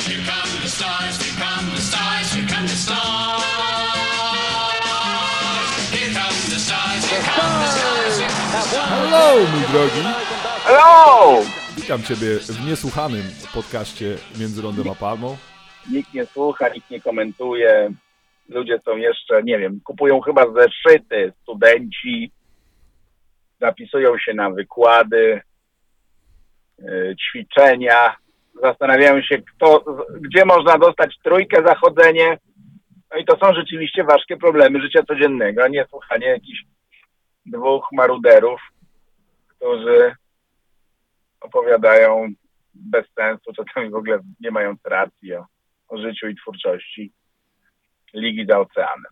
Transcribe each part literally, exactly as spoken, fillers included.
Here come the stars, here come the stars, here come the stars. Here come the stars, here come the stars, here come the stars. Hello, mój drogi! Hello! Witam Ciebie w niesłuchanym podcaście Między Rondem a Palmą. Nikt nie słucha, nikt nie komentuje. Ludzie są jeszcze, nie wiem, kupują chyba zeszyty, studenci, zapisują się na wykłady, yy, ćwiczenia, zastanawiają się, kto, gdzie można dostać trójkę za chodzenie. No i to są rzeczywiście ważkie problemy życia codziennego, a nie słuchanie jakichś dwóch maruderów, którzy opowiadają bez sensu, czasami w ogóle nie mając racji o, o życiu i twórczości Ligi za Oceanem.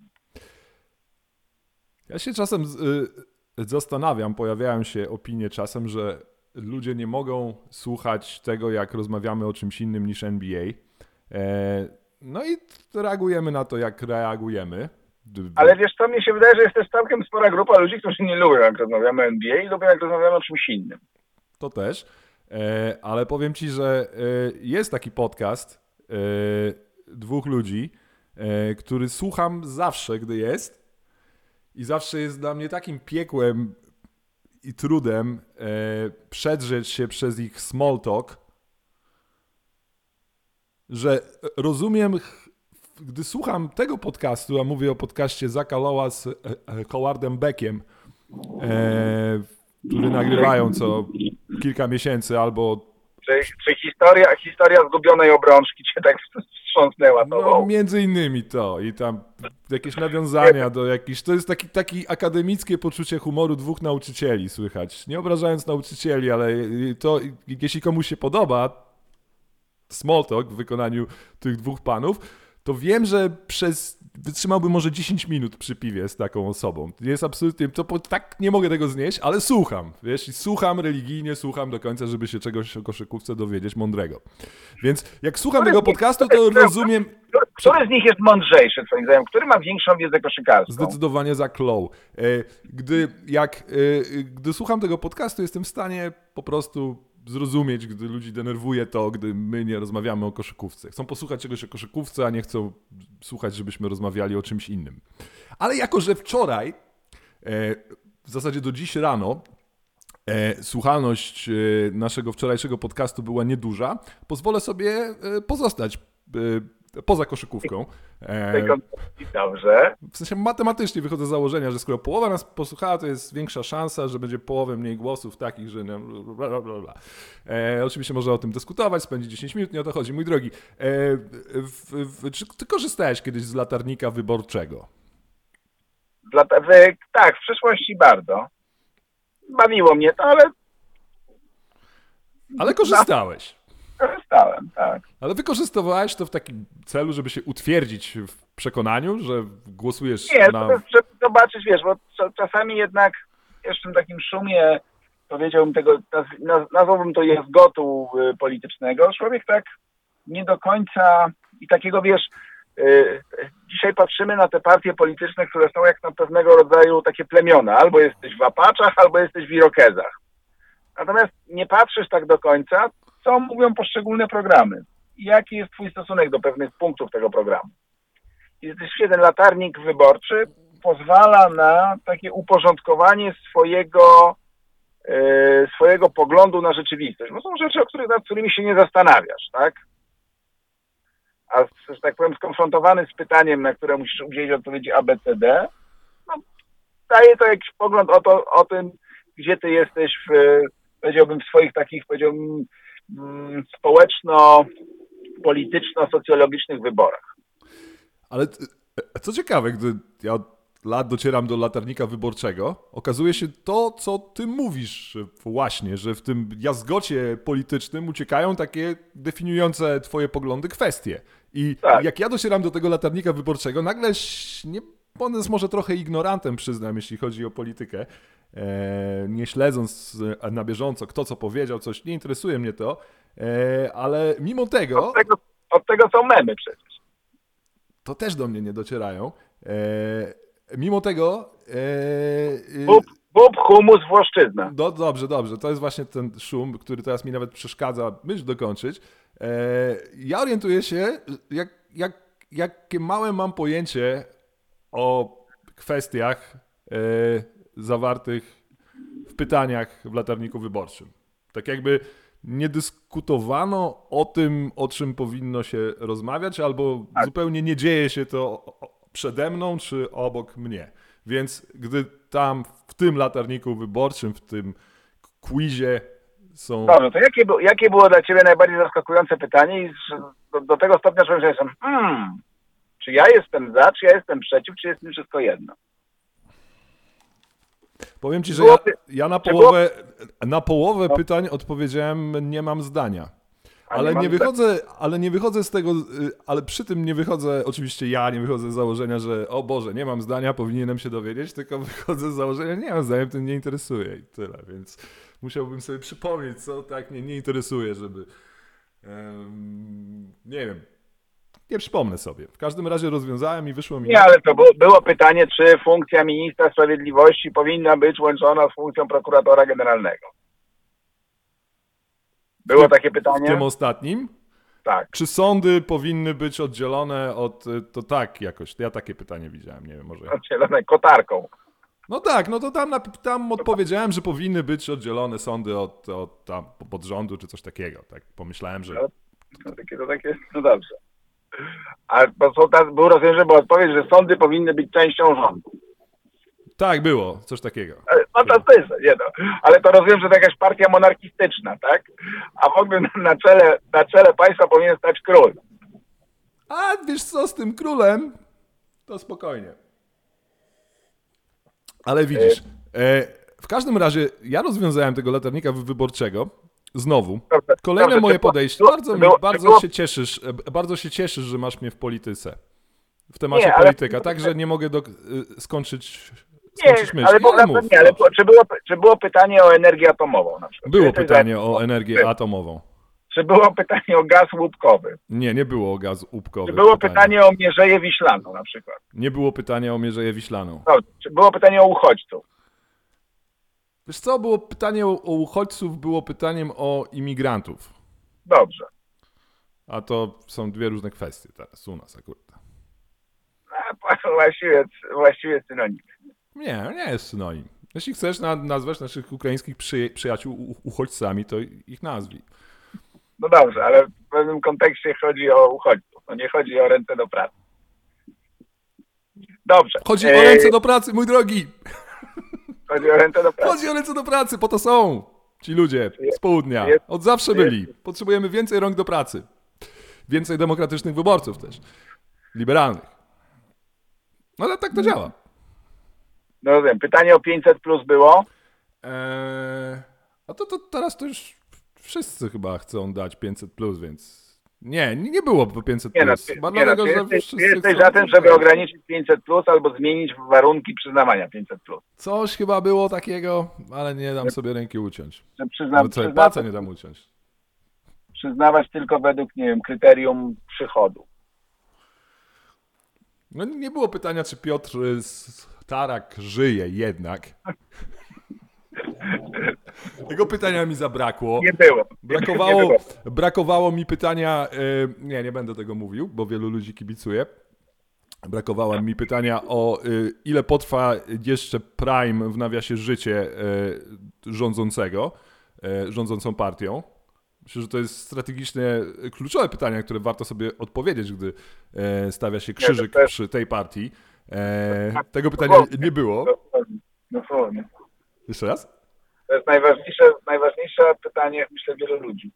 Ja się czasem y, zastanawiam, pojawiają się opinie czasem, że ludzie nie mogą słuchać tego, jak rozmawiamy o czymś innym niż N B A. E, no i reagujemy na to, jak reagujemy. Ale wiesz co, mnie się wydaje, że jest też całkiem spora grupa ludzi, którzy nie lubią, jak rozmawiamy o N B A i lubią, jak rozmawiamy o czymś innym. To też, e, ale powiem Ci, że e, jest taki podcast e, dwóch ludzi, e, który słucham zawsze, gdy jest i zawsze jest dla mnie takim piekłem i trudem e, przedrzeć się przez ich small talk, że rozumiem, gdy słucham tego podcastu, a mówię o podcaście Zacka Lowe'a z e, Howardem Beckiem, e, który nagrywają co kilka miesięcy albo... Czy, czy historia, historia zgubionej obrączki cię tak wstrząsnęła tobą? No między innymi to i tam jakieś nawiązania do jakichś... To jest taki, taki akademickie poczucie humoru dwóch nauczycieli słychać. Nie obrażając nauczycieli, ale to jeśli komuś się podoba small talk w wykonaniu tych dwóch panów, to wiem, że przez wytrzymałbym może dziesięć minut przy piwie z taką osobą. Jest absolutnie, to po, tak nie mogę tego znieść, ale słucham, wiesz, i słucham religijnie, słucham do końca, żeby się czegoś o koszykówce dowiedzieć mądrego. Więc jak słucham tego podcastu, to rozumiem... Który z nich jest mądrzejszy, twoim zdaniem? Który ma większą wiedzę koszykarską? Zdecydowanie Zach Lowe. Gdy, jak, gdy słucham tego podcastu, jestem w stanie po prostu zrozumieć, gdy ludzi denerwuje to, gdy my nie rozmawiamy o koszykówce. Chcą posłuchać czegoś o koszykówce, a nie chcą słuchać, żebyśmy rozmawiali o czymś innym. Ale jako, że wczoraj, w zasadzie do dziś rano, słuchalność naszego wczorajszego podcastu była nieduża, pozwolę sobie pozostać poza koszykówką. Dobrze. W sensie matematycznie wychodzę z założenia, że skoro połowa nas posłuchała, to jest większa szansa, że będzie połowę mniej głosów takich, że... Bla, bla, bla, bla. E, oczywiście można o tym dyskutować, spędzić dziesięć minut, nie o to chodzi. Mój drogi, e, w, w, czy ty korzystałeś kiedyś z latarnika wyborczego? Dla, w, tak, w przyszłości bardzo. Bawiło mnie to, ale... Ale korzystałeś. Korzystałem, tak. Ale wykorzystywałeś to w takim celu, żeby się utwierdzić w przekonaniu, że głosujesz Nie, na... Nie, żeby zobaczyć, wiesz, bo czasami jednak w tym takim szumie, powiedziałbym tego, naz, nazwałbym to jazgotu politycznego, człowiek tak nie do końca i takiego, wiesz, yy, dzisiaj patrzymy na te partie polityczne, które są jak na pewnego rodzaju takie plemiona. Albo jesteś w Apaczach, albo jesteś w Irokezach. Natomiast nie patrzysz tak do końca, co mówią poszczególne programy i jaki jest twój stosunek do pewnych punktów tego programu. I ten latarnik wyborczy pozwala na takie uporządkowanie swojego, e, swojego poglądu na rzeczywistość. Bo są rzeczy, o których, nad którymi się nie zastanawiasz, tak? A, że tak powiem, skonfrontowany z pytaniem, na które musisz udzielić odpowiedzi A, B, C, D, no, daje to jakiś pogląd o, to, o tym, gdzie ty jesteś w, powiedziałbym, w swoich takich, powiedziałbym, społeczno-polityczno-socjologicznych wyborach. Ale co ciekawe, gdy ja od lat docieram do latarnika wyborczego, okazuje się to, co ty mówisz właśnie, że w tym jazgocie politycznym uciekają takie definiujące twoje poglądy kwestie. I tak. Jak ja docieram do tego latarnika wyborczego, nagle nie, on jest może trochę ignorantem, przyznam, jeśli chodzi o politykę, e, nie śledząc na bieżąco, kto co powiedział, coś, nie interesuje mnie to, e, ale mimo tego... Od tego, od tego są memy przecież. To też do mnie nie docierają. E, mimo tego... E, bób, bób, humus, włoszczyzna. Do, dobrze, dobrze. To jest właśnie ten szum, który teraz mi nawet przeszkadza myśl dokończyć. E, ja orientuję się, jak, jak, jakie małe mam pojęcie o kwestiach e, zawartych w pytaniach w latarniku wyborczym. Tak jakby nie dyskutowano o tym, o czym powinno się rozmawiać, albo Tak. zupełnie nie dzieje się to przede mną czy obok mnie. Więc gdy tam w tym latarniku wyborczym, w tym quizie są... Dobrze, to jakie, bu- jakie było dla Ciebie najbardziej zaskakujące pytanie i z- do, do tego stopnia, że jestem, hmm, czy ja jestem za, czy ja jestem przeciw, czy jest mi wszystko jedno? Powiem ci, że Było ja, py- ja na czy połowę, na połowę No. pytań odpowiedziałem nie mam zdania. A Ale mam nie zda- wychodzę, ale nie wychodzę z tego, y, ale przy tym nie wychodzę, oczywiście ja nie wychodzę z założenia, że o Boże, nie mam zdania, powinienem się dowiedzieć, tylko wychodzę z założenia, nie mam zdania, to mnie nie interesuje i tyle, więc musiałbym sobie przypomnieć, co tak mnie nie interesuje, żeby, em, nie wiem, nie przypomnę sobie. W każdym razie rozwiązałem i wyszło mi... Nie, ale to było, było pytanie, czy funkcja ministra sprawiedliwości powinna być łączona z funkcją prokuratora generalnego. Było takie W pytanie? tym ostatnim? Tak. Czy sądy powinny być oddzielone od... To tak jakoś, ja takie pytanie widziałem, nie wiem, może... Oddzielone kotarką. No tak, no to tam, nap- tam odpowiedziałem, że powinny być oddzielone sądy od, od tam podrządu czy coś takiego. Tak pomyślałem, że... No takie, to takie, no dobrze. A bo są ta, był rozumiem, że była odpowiedź, że sądy powinny być częścią rządu. Tak, było, coś takiego. Ale fantastyczne, nie no. Ale to rozumiem, że to jakaś partia monarchistyczna, tak? A w ogóle na- na czele, na czele państwa powinien stać król. A wiesz co, z tym królem, to spokojnie. Ale widzisz, e, w każdym razie ja rozwiązałem tego latarnika wy- wyborczego, znowu. Dobrze, Kolejne dobrze, moje czy było- podejście. było- Bardzo, mi, było- bardzo było- się cieszysz, e, bardzo się cieszysz, że masz mnie w polityce. W temacie Nie, ale- polityka, tak, że nie mogę do, y, skończyć, Nie, skończyć myśli. ale, było, Ale mów, nie, ale proszę. czy, było, czy było pytanie o energię atomową na przykład? Było Czy jesteś pytanie za- o energię Było. atomową. Czy było pytanie o gaz łupkowy? Nie, nie było o gaz łupkowy. Czy było pytania. pytanie o Mierzeję Wiślaną na przykład? Nie było pytania o Mierzeję Wiślaną. Dobrze. Czy było pytanie o uchodźców? Wiesz co, było pytanie o, o uchodźców, było pytaniem o imigrantów. Dobrze. A to są dwie różne kwestie teraz u nas akurat. A, właściwie, właściwie synonim. Nie, nie jest synonim. Jeśli chcesz na, nazwać naszych ukraińskich przyja- przyjaciół u- uchodźcami, to ich nazwij. No dobrze, ale w pewnym kontekście chodzi o uchodźców. No nie chodzi o ręce do pracy. Dobrze. Chodzi E, o ręce do pracy, mój drogi! Chodzi o ręce do pracy. Chodzi o ręce do pracy, po to są ci ludzie z południa. jest- Od zawsze jest- byli. Potrzebujemy więcej rąk do pracy. Więcej demokratycznych wyborców też. Liberalnych. No ale tak to działa. No rozumiem. Pytanie o pięćset plus było? Eee, a to, to teraz to już wszyscy chyba chcą dać pięćset plus, więc nie, nie nie było po pięćset Nie no, plus. ty, Chyba nie no, dlatego, ty że jesteś, ty wszyscy jesteś chcą za tym, coś żeby dać. ograniczyć pięćset plus albo zmienić warunki przyznawania pięćset plus. Coś chyba było takiego, ale nie dam sobie ręki uciąć. Że przyzna, Nawet sobie przyzna, palca nie dam uciąć. przyznawać tylko według, nie wiem, kryterium przychodu. No nie było pytania, czy Piotr Starak żyje jednak. Tego pytania mi zabrakło. Nie było. Brakowało, Nie było. brakowało mi pytania, e, nie, nie będę tego mówił, bo wielu ludzi kibicuje. Brakowało mi pytania o e, ile potrwa jeszcze prime w nawiasie życie e, rządzącego, e, rządzącą partią. Myślę, że to jest strategicznie kluczowe pytanie, na które warto sobie odpowiedzieć, gdy e, stawia się krzyżyk to jest- przy tej partii. E, tego pytania nie było. Dosłownie. Dosłownie. Jeszcze raz? To jest najważniejsze, najważniejsze pytanie, myślę, wielu ludzi.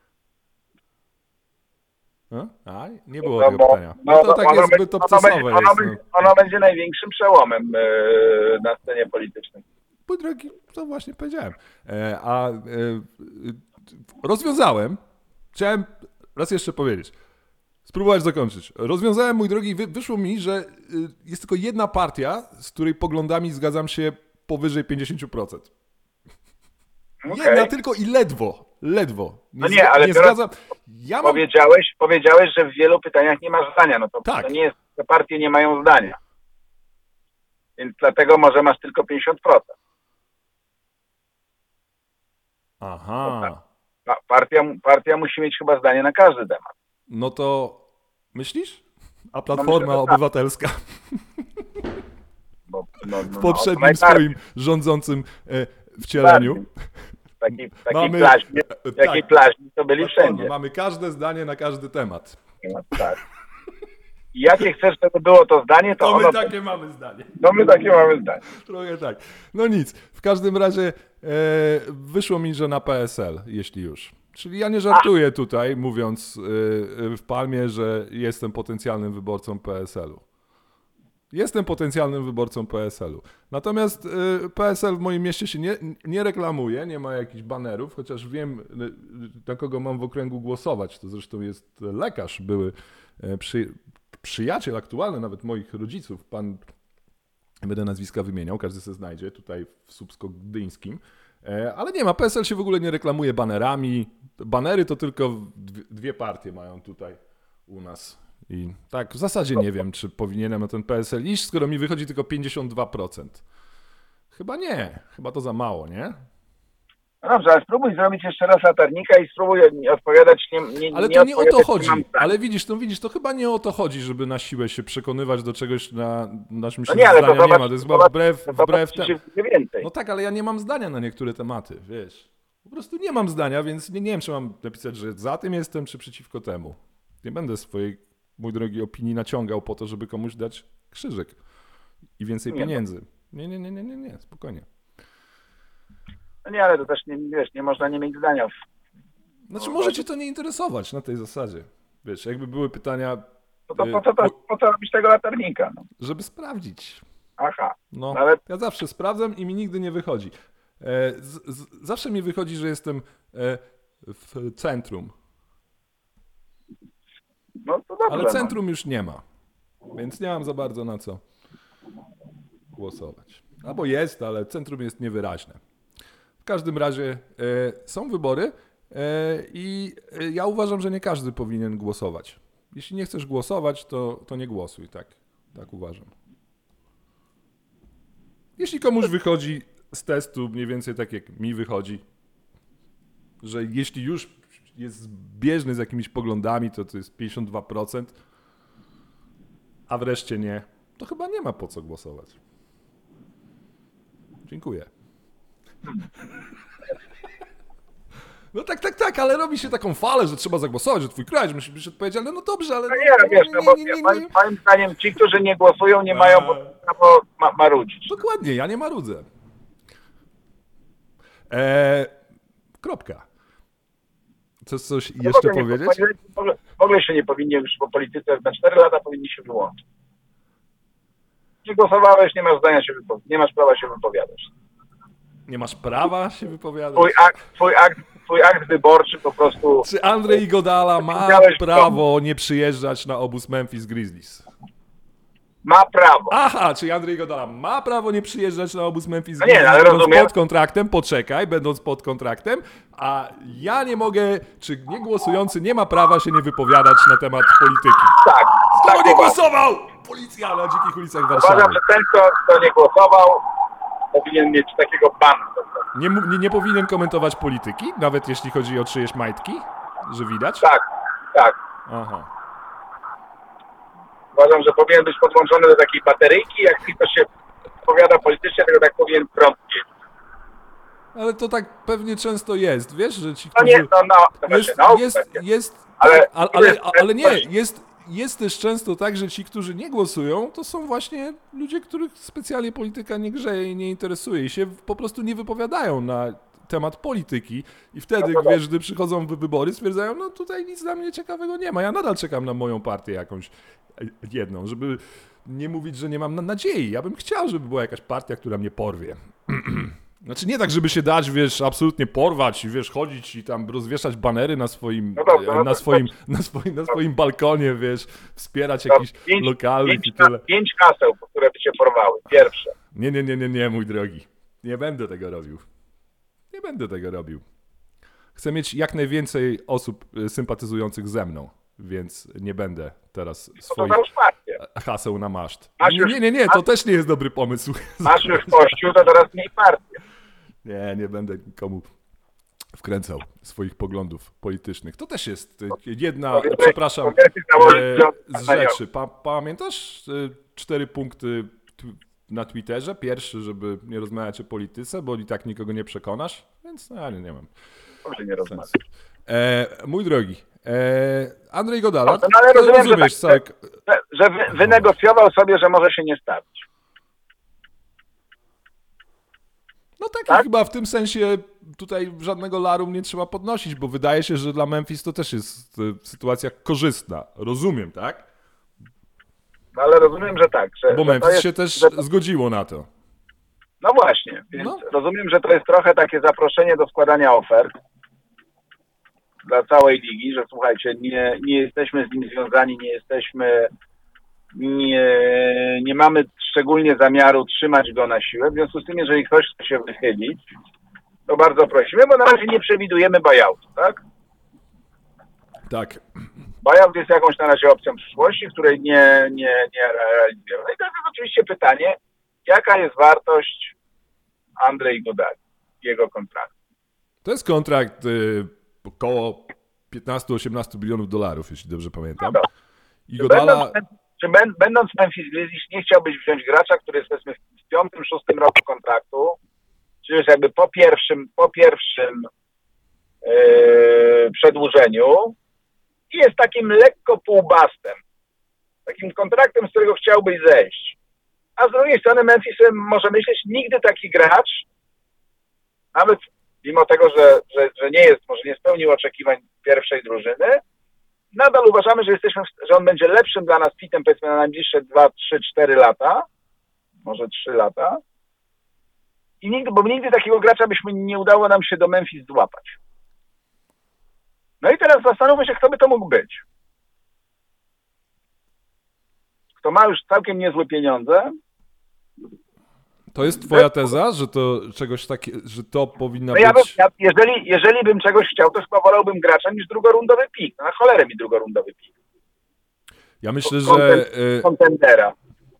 A? A, nie było No, tego bo- pytania. no, No to no, tak ono jest będzie- zbyt ono obcesowe będzie- ono jest. będzie- No. Ono będzie największym przełomem e, na scenie politycznej. Mój drogi, to właśnie powiedziałem. E, a e, e, rozwiązałem, chciałem raz jeszcze powiedzieć, spróbować zakończyć. Rozwiązałem, mój drogi, wy, wyszło mi, że y, jest tylko jedna partia, z której poglądami zgadzam się powyżej pięćdziesiąt procent. Okej. Jedna tylko i ledwo, ledwo. Nie, No nie, zga- ale nie teraz zgadzam. Ja mam... Powiedziałeś, powiedziałeś, że w wielu pytaniach nie masz zdania. No to, Tak. to nie jest, te partie nie mają zdania. Więc dlatego może masz tylko pięćdziesiąt procent. Aha. Pa- Partia, partia musi mieć chyba zdanie na każdy temat. No to myślisz? A Platforma myślę, że tak. Obywatelska Bo, no, no, w no, poprzednim to najbardziej. swoim rządzącym e, wcieleniu. W takiej, w takiej Mamy- plaźmie, w tak. takiej plaźmie to byli Platforma, wszędzie. mamy każde zdanie na każdy temat. No, tak. I jakie chcesz, żeby było to zdanie, to, To my ono, takie mamy zdanie. to my takie mamy zdanie. Trochę tak. No nic. W każdym razie e, wyszło mi, że na P S L, jeśli już. Czyli ja nie żartuję tutaj, mówiąc e, w Palmie, że jestem potencjalnym wyborcą P S L-u. Jestem potencjalnym wyborcą P S L-u. Natomiast e, P S L w moim mieście się nie, nie reklamuje, nie ma jakichś banerów, chociaż wiem, e, na kogo mam w okręgu głosować. To zresztą jest lekarz, były e, przy, przyjaciel aktualny nawet moich rodziców, pan, nie będę nazwiska wymieniał, każdy se znajdzie tutaj w Słupsko-Gdyńskim, e, ale nie ma, P S L się w ogóle nie reklamuje banerami, banery to tylko dwie, dwie partie mają tutaj u nas i tak w zasadzie nie wiem, czy powinienem na ten P S L iść, skoro mi wychodzi tylko pięćdziesiąt dwa procent. Chyba nie, chyba to za mało, nie? No dobrze, ale spróbuj zrobić jeszcze raz latarnika i spróbuj odpowiadać nie, nie Ale nie to nie o to odpowiadać, chodzi. nie mam zdania. Ale widzisz, to widzisz, to chyba nie o to chodzi, żeby na siłę się przekonywać do czegoś na naszym No nie, ale to zdania nie zobacz, ma. To jest chyba zobacz, wbrew, to zobacz, wbrew czy temu. się wyjdzie więcej. No tak, ale ja nie mam zdania na niektóre tematy, wiesz. Po prostu nie mam zdania, więc nie, nie wiem, czy mam napisać, że za tym jestem, czy przeciwko temu. Nie będę swojej, mój drogi, opinii naciągał po to, żeby komuś dać krzyżyk i więcej Nie, pieniędzy. Nie, nie, nie, nie, nie, nie, spokojnie. No nie, ale to też nie, wiesz, nie można nie mieć zdania. Znaczy, może cię to nie interesować na tej zasadzie. Wiesz, jakby były pytania, No to y, po co, to, o- po co robić tego latarnika? No. żeby sprawdzić. Aha, No, ale ja zawsze sprawdzam i mi nigdy nie wychodzi. E, z, z, zawsze mi wychodzi, że jestem e, w centrum, no to dobrze. ale no. centrum już nie ma, więc nie mam za bardzo na co głosować. Albo jest, ale centrum jest niewyraźne. W każdym razie e, są wybory e, i e, ja uważam, że nie każdy powinien głosować. Jeśli nie chcesz głosować, to, to nie głosuj, tak, tak uważam. Jeśli komuś wychodzi z testu mniej więcej tak jak mi wychodzi, że jeśli już jest zbieżny z jakimiś poglądami, to to jest pięćdziesiąt dwa procent, a wreszcie nie, to chyba nie ma po co głosować. Dziękuję. No tak, tak, tak, ale robi się taką falę, że trzeba zagłosować, że twój kraj musi być odpowiedzialny. No dobrze, ale... No nie, wiesz, no bo moim, moim zdaniem ci, którzy nie głosują, nie mają prawo ma, marudzić. Dokładnie, ja nie marudzę. Eee, kropka. Chcesz coś No jeszcze w ogóle nie- powiedzieć? W ogóle, w ogóle się nie powinni już po polityce na cztery lata powinni się wyłączyć. Nie głosowałeś, nie masz zdania się wypowiadać, nie masz prawa się wypowiadać. Nie masz prawa się wypowiadać? Twój akt, twój akt, twój akt wyborczy po prostu... Czy Andrzej Godala ma Widziałeś prawo nie przyjeżdżać na obóz Memphis Grizzlies? Ma prawo. Aha, czyli Andrzej Godala ma prawo nie przyjeżdżać na obóz Memphis No nie, Grizzlies, ale będąc rozumiem. pod kontraktem, poczekaj, będąc pod kontraktem, a ja nie mogę, czy nie głosujący nie ma prawa się nie wypowiadać na temat polityki. Tak. Kto tak nie uważam. głosował? Policja na dzikich ulicach Warszawy. Uważam, że ten, kto, kto nie głosował, powinien mieć takiego bana. Nie, mu- nie, nie powinien komentować polityki, nawet jeśli chodzi o czyjeś majtki, że widać? Tak, tak. Aha. Uważam, że powinien być podłączony do takiej bateryjki, jak tylko się powiada politycznie, tylko tak powinien prąd mieć. Ale to tak pewnie często jest, wiesz, że ci, No którzy... nie, no, no, to Jest, znaczy, no, jest, kwestia. jest, Ale- tak, ale, ale, jest- ale nie, jest- jest, jest też często tak, że ci, którzy nie głosują, to są właśnie ludzie, których specjalnie polityka nie grzeje i nie interesuje i się po prostu nie wypowiadają na temat polityki i wtedy, No to wiesz, gdy przychodzą wy- wybory, stwierdzają, no tutaj nic dla mnie ciekawego nie ma, ja nadal czekam na moją partię jakąś e, jedną, żeby nie mówić, że nie mam na nadziei, ja bym chciał, żeby była jakaś partia, która mnie porwie. Znaczy nie tak, żeby się dać, wiesz, absolutnie porwać i wiesz, chodzić i tam rozwieszać banery na swoim, No dobrze, no na to- swoim, na swoim, na swoim balkonie, wiesz, wspierać To jakichś pięć- lokalnych i pięć, tyle. pięć haseł, które by cię porwały. Pierwsze. Nie, nie, nie, nie, nie, mój drogi. Nie będę tego robił. Nie będę tego robił. Chcę mieć jak najwięcej osób y, sympatyzujących ze mną, więc nie będę teraz No to swoich załóż partię. haseł na maszt. Masz Nie, już- nie, nie, nie, to też nie jest dobry pomysł. Masz już kościół, to teraz mniej partię. Nie, nie będę nikomu wkręcał swoich poglądów politycznych. To też jest e, jedna, Powiedzmy- przepraszam, powiedzmy założyć, e, że- z rzeczy. Pa, pamiętasz e, cztery punkty tu- na Twitterze? Pierwszy, żeby nie rozmawiać o polityce, bo i tak nikogo nie przekonasz, więc no, nie, nie mam Może nie rozmawiam. sensu. E, mój drogi, e, Andrzej Godala, No, ale to rozumiem, że rozumiesz tak- całe... Że, że wy, wynegocjował sobie, że może się nie stawić. No tak, Tak? chyba w tym sensie tutaj żadnego larum nie trzeba podnosić, bo wydaje się, że dla Memphis to też jest e, sytuacja korzystna. Rozumiem, tak? No ale rozumiem, że tak. Że, Bo że to Memphis jest, się też że, zgodziło na to. no właśnie, więc No. rozumiem, że to jest trochę takie zaproszenie do składania ofert dla całej ligi, że słuchajcie, nie, nie jesteśmy z nim związani, nie jesteśmy, nie, nie mamy szczególnie zamiaru trzymać go na siłę. W związku z tym, jeżeli ktoś chce się wychylić, to bardzo prosimy, bo na razie nie przewidujemy buyoutu, tak? Tak. Buyout jest jakąś na razie opcją przyszłości, której nie, nie, nie realizujemy. No i teraz jest oczywiście pytanie, jaka jest wartość Andrzej Godali, jego kontraktu. To jest kontrakt y, około piętnaście osiemnaście bilionów dolarów, jeśli dobrze pamiętam. No. I Czy, Godala... będąc, czy ben, będąc w Memphis Grizzlies nie chciałbyś wziąć gracza, który jest powiedzmy w piątym, szóstym roku kontraktu, czyli już jakby po pierwszym, po pierwszym yy, przedłużeniu i jest takim lekko półbastem, takim kontraktem, z którego chciałbyś zejść. A z drugiej strony Memphis może myśleć, nigdy taki gracz, nawet mimo tego, że, że, że nie jest, może nie spełnił oczekiwań pierwszej drużyny, nadal uważamy, że jesteśmy, że on będzie lepszym dla nas fitem, powiedzmy, na najbliższe dwa, trzy, cztery lata, może trzy lata. I nigdy, bo nigdy takiego gracza byśmy nie udało nam się do Memphis złapać. No i teraz zastanówmy się, kto by to mógł być. Kto ma już całkiem niezłe pieniądze. To jest twoja teza, że to czegoś takie, że to powinna No ja bym, być... ja, jeżeli, jeżeli bym czegoś chciał, to chyba wolałbym gracza niż drugorundowy pik. No na cholerę mi drugorundowy pik. Ja myślę, że... Konten- y, Kontendera.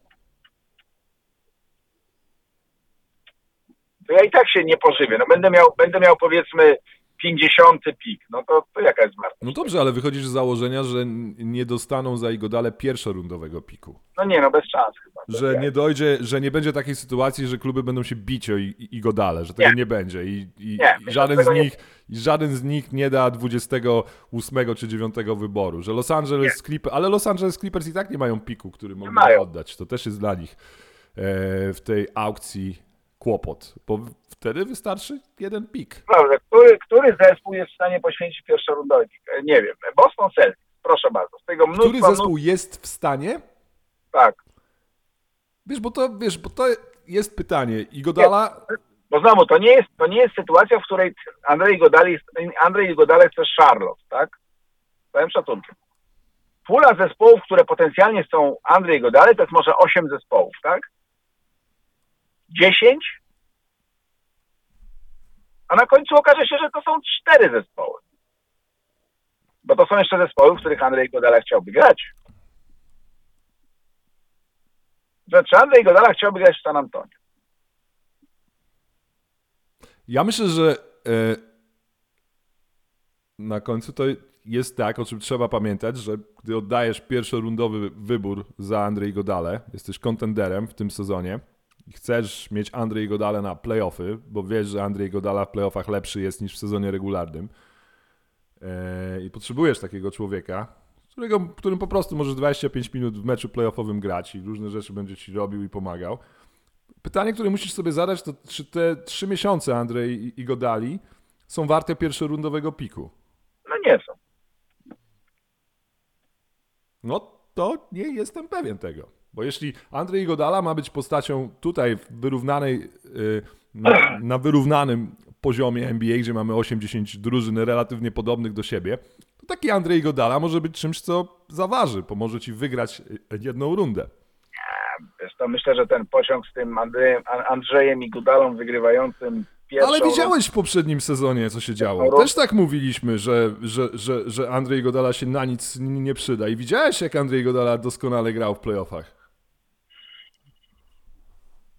To ja i tak się nie pożywię. No będę miał, będę miał powiedzmy pięćdziesiąty pik. No to, to jaka jest wartość? No dobrze, ale wychodzisz z założenia, że nie dostaną za Igodale pierwszorundowego piku. No nie, no bez szans chyba. Że nie dojdzie, że nie będzie takiej sytuacji, że kluby będą się bić o I- Igodale, że tego Nie. nie będzie i, i, Nie, i żaden, z tego nie- nich, i żaden z nich nie da dwudziestego ósmego czy dziewiątego wyboru, że Los Angeles Clippers, ale Los Angeles Clippers i tak nie mają piku, który mogą mają. oddać. To też jest dla nich e, w tej aukcji kłopot, bo wtedy wystarczy jeden pik. Dobrze, który, który zespół jest w stanie poświęcić pierwszorundowy pik? E, Nie wiem. Boston Celtics, proszę bardzo. Z tego mnóstwo, Który zespół jest w stanie? mnóstwo, tak. Wiesz, bo to, wiesz, bo to jest pytanie. Igodala... Bo znowu, to nie jest, to nie jest sytuacja, w której Andrzej Godali, Andrzej Godale chce Charlotte, tak? Z całym szacunkiem. Pula zespołów, które potencjalnie są Andrzej Godale, to jest może osiem zespołów, tak? dziesięć? A na końcu okaże się, że to są cztery zespoły. Bo to są jeszcze zespoły, w których Andrzej Godala chciałby grać. Że czy Andrzej Godala chciałby grać w San Antonio? Ja myślę, że e, na końcu to jest tak, o czym trzeba pamiętać, że gdy oddajesz pierwszorundowy wybór za Andrzej Godale, jesteś kontenderem w tym sezonie i chcesz mieć Andrzej Godale na playoffy, bo wiesz, że Andrzej Godala w playoffach lepszy jest niż w sezonie regularnym e, i potrzebujesz takiego człowieka, którego, którym po prostu możesz dwadzieścia pięć minut w meczu playoffowym grać i różne rzeczy będzie ci robił i pomagał. Pytanie, które musisz sobie zadać, to czy te trzy miesiące Andrzej Igodali są warte pierwszorundowego piku? No nie są. No to nie jestem pewien tego. Bo jeśli Andrzej Igodala ma być postacią tutaj w wyrównanej, yy, na, na wyrównanym poziomie N B A, gdzie mamy osiem dziesięć drużyn relatywnie podobnych do siebie, to taki Andrzej Igodala może być czymś, co zaważy, pomoże ci wygrać jedną rundę. Wiesz, to myślę, że ten pociąg z tym Andrzejem, Andrzejem i Gudalą wygrywającym pierwszą... Ale widziałeś w poprzednim sezonie, co się działo. Euro- Też tak mówiliśmy, że, że, że, że Andrzej Godala się na nic nie przyda. I widziałeś, jak Andrzej Godala doskonale grał w playoffach.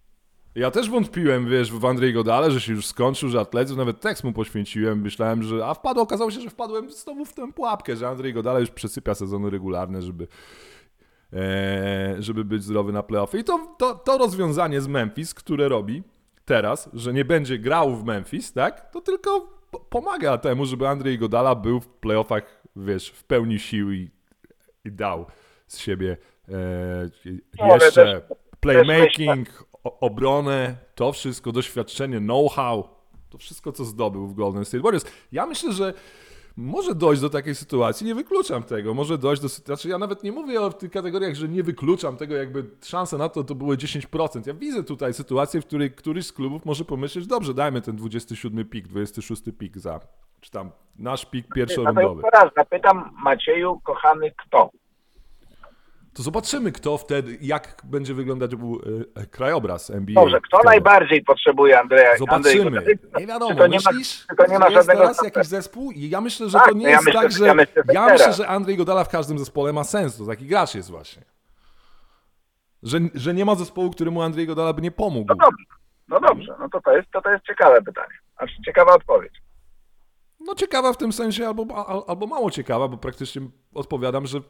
Ja też wątpiłem, wiesz, w Andrei Godale, że się już skończył, że atletyzm, nawet tekst mu poświęciłem, myślałem, że... A wpadło, okazało się, że wpadłem znowu w tę pułapkę, że Andrei Godale już przesypia sezony regularne, żeby, e, żeby być zdrowy na playoffy. I to, to, to rozwiązanie z Memphis, które robi teraz, że nie będzie grał w Memphis, tak, to tylko po- pomaga temu, żeby Andrei Godala był w playoffach, wiesz, w pełni sił i, i dał z siebie e, No, jeszcze ale też- playmaking, o- obronę, to wszystko, doświadczenie, know-how, to wszystko, co zdobył w Golden State Warriors. Ja myślę, że może dojść do takiej sytuacji, nie wykluczam tego, może dojść do sytuacji, znaczy ja nawet nie mówię o tych kategoriach, że nie wykluczam tego, jakby szanse na to to były dziesięć procent. Ja widzę tutaj sytuację, w której któryś z klubów może pomyśleć, dobrze, dajmy ten dwudziesty siódmy pik, dwudziesty szósty pik za, czy tam nasz pik pierwszorundowy. Teraz zapytam, Macieju, kochany, kto? To zobaczymy, kto wtedy, jak będzie wyglądać był, e, krajobraz N B A. Dobrze, kto wtedy. najbardziej potrzebuje Andrzeja? Zobaczymy. Andrzej, Nie wiadomo, czy to nie ma- myślisz, czy to nie ma że jest żadnego teraz sensu? jakiś zespół? I ja myślę, że Tak, to nie ja jest myślę, tak, że- że... ja myślę, że Ja teraz. myślę, że Andrzej Godala w każdym zespole ma sens. To taki gracz jest właśnie. Że, że nie ma zespołu, któremu Andrzej Godala by nie pomógł. No dobrze, no dobrze, no to to jest, to, to jest ciekawe pytanie. Znaczy ciekawa odpowiedź. No ciekawa w tym sensie, albo, al- albo mało ciekawa, bo praktycznie odpowiadam, że...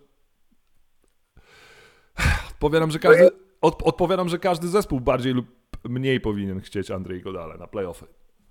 Odpowiadam, że każdy... Od, odpowiadam, że każdy zespół bardziej lub mniej powinien chcieć Andrzej Godala na playoffy.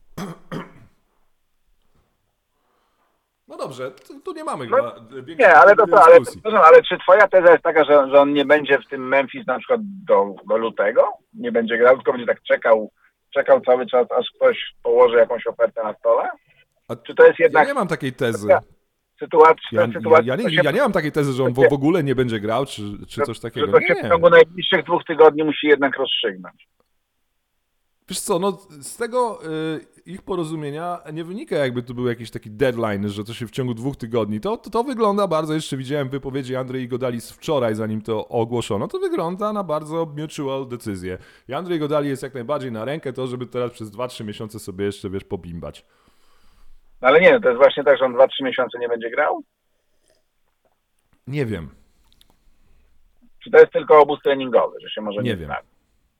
No dobrze, tu, tu nie mamy No, chyba większej Nie, ale to co, ale, dyskusji. przepraszam, ale czy twoja teza jest taka, że, że on nie będzie w tym Memphis na przykład do, do lutego? Nie będzie grał, tylko będzie tak czekał, czekał cały czas, aż ktoś położy jakąś ofertę na stole? A Czy to jest Ja jednak nie mam takiej tezy. sytuacja, Ja, ja, sytuacja ja, nie, to się, ja nie mam takiej tezy, że on w, w ogóle nie będzie grał, czy, czy coś że takiego. to się w Nie. ciągu najbliższych dwóch tygodni musi jednak rozstrzygnąć? Wiesz co, no z tego y, ich porozumienia nie wynika, jakby tu był jakiś taki deadline, że to się w ciągu dwóch tygodni. To, to, to wygląda bardzo, jeszcze widziałem wypowiedzi Andrzej Godali z wczoraj, zanim to ogłoszono, to wygląda na bardzo mutual decyzję. I Andrzej Godali jest jak najbardziej na rękę to, żeby teraz przez dwa trzy miesiące sobie jeszcze, wiesz, pobimbać. No ale nie, to jest właśnie tak, że on dwa trzy miesiące nie będzie grał? Nie wiem, Czy to jest tylko obóz treningowy, że się może nie nie wiem. stawi?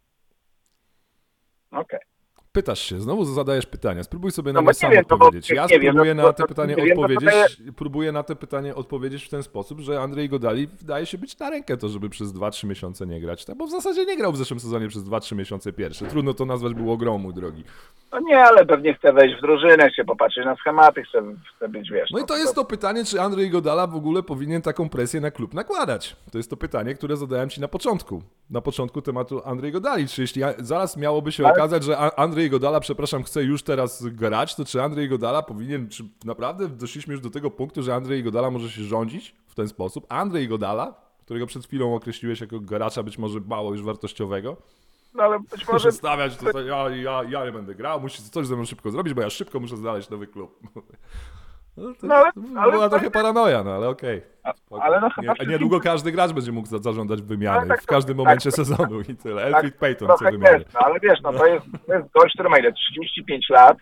Okej. Pytasz się, znowu zadajesz pytania. Spróbuj sobie No na bo nie sam nie wiem, no bo odpowiedzieć. Ja nie wiem, spróbuję no na to- te to- pytanie nie wiem, no to odpowiedzieć. Próbuję na te pytanie odpowiedzieć w ten sposób, że Andrzej Godali wydaje się być na rękę to, żeby przez dwa trzy miesiące nie grać. Tak? Bo w zasadzie nie grał w zeszłym sezonie przez dwa trzy miesiące pierwsze. Trudno to nazwać było grą, mój drogi. No nie, ale pewnie chce wejść w drużynę, chce popatrzeć na schematy, chce, chce być, wiesz. No i to jest to pytanie, czy Andrzej Godala w ogóle powinien taką presję na klub nakładać. To jest to pytanie, które zadałem ci na początku. Na początku tematu Andrzej Godali. Czy jeśli zaraz miałoby się Ale- okazać, że A- Andrzej Godala, przepraszam, chce już teraz grać, to czy Andrzej Godala powinien, czy naprawdę doszliśmy już do tego punktu, że Andrzej Godala może się rządzić w ten sposób? Andrzej Godala, którego przed chwilą określiłeś jako gracza być może mało już wartościowego, No ale być może... może stawiać, to, to ja, ja, ja nie będę grał, musisz coś ze mną szybko zrobić, bo ja szybko muszę znaleźć nowy klub. No, to, No ale- to ale- była trochę paranoja, no ale okej. Spoko. ale no chyba Nie, wszystkim- niedługo każdy gracz będzie mógł za- zażądać wymiany Ale tak w każdym trochę- momencie tak, sezonu i tyle. tak, Elfrid Payton chce trochę wymiany. jest, no ale wiesz, no to jest, to jest gość, który ma ile? trzydzieści pięć lat.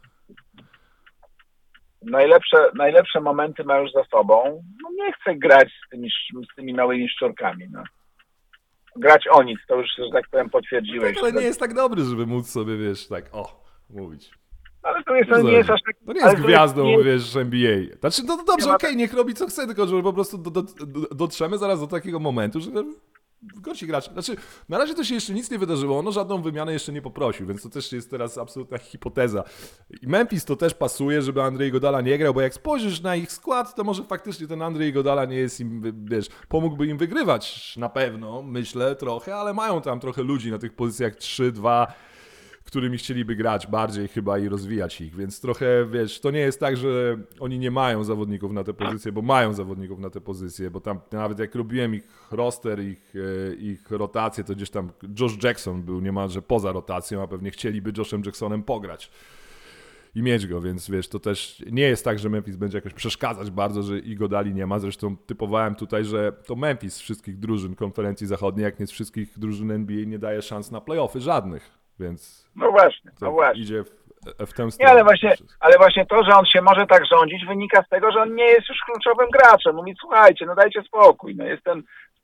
Najlepsze, najlepsze momenty ma już za sobą. No nie chce grać z tymi, sz- z tymi małymi szczurkami, no. Grać o nic, to już, że tak powiem, potwierdziłeś. Tak, ale nie jest tak dobry, żeby móc sobie, wiesz, tak, o, mówić. Ale to jest, to nie jest aż tak... To nie ale jest to gwiazdą, nie- wiesz, N B A. Znaczy, no to dobrze, Nie ma- okej, niech robi co chce, tylko żeby po prostu do, do, do, dotrzemy zaraz do takiego momentu, że gorsi gracze. Znaczy, na razie to się jeszcze nic nie wydarzyło, ono żadną wymianę jeszcze nie poprosił, więc to też jest teraz absolutna hipoteza. I Memphis to też pasuje, żeby Andrzej Godala nie grał, bo jak spojrzysz na ich skład, to może faktycznie ten Andrzej Godala nie jest im, wiesz, pomógłby im wygrywać na pewno, myślę trochę, ale mają tam trochę ludzi na tych pozycjach trzy dwa, którymi chcieliby grać bardziej chyba i rozwijać ich, więc trochę, wiesz, to nie jest tak, że oni nie mają zawodników na te pozycje, bo mają zawodników na te pozycje, bo tam nawet jak robiłem ich roster, ich, e, ich rotację, to gdzieś tam Josh Jackson był niemalże poza rotacją, a pewnie chcieliby Joshem Jacksonem pograć i mieć go, więc wiesz, to też nie jest tak, że Memphis będzie jakoś przeszkadzać bardzo, że i Godali nie ma. Zresztą typowałem tutaj, że to Memphis z wszystkich drużyn konferencji zachodniej, jak nie z wszystkich drużyn N B A, nie daje szans na playoffy żadnych, więc No właśnie, to no właśnie. idzie w, w tę Nie, stronę. ale właśnie, ale właśnie to, że on się może tak rządzić, wynika z tego, że on nie jest już kluczowym graczem. Mówi, słuchajcie, no dajcie spokój. No jest ten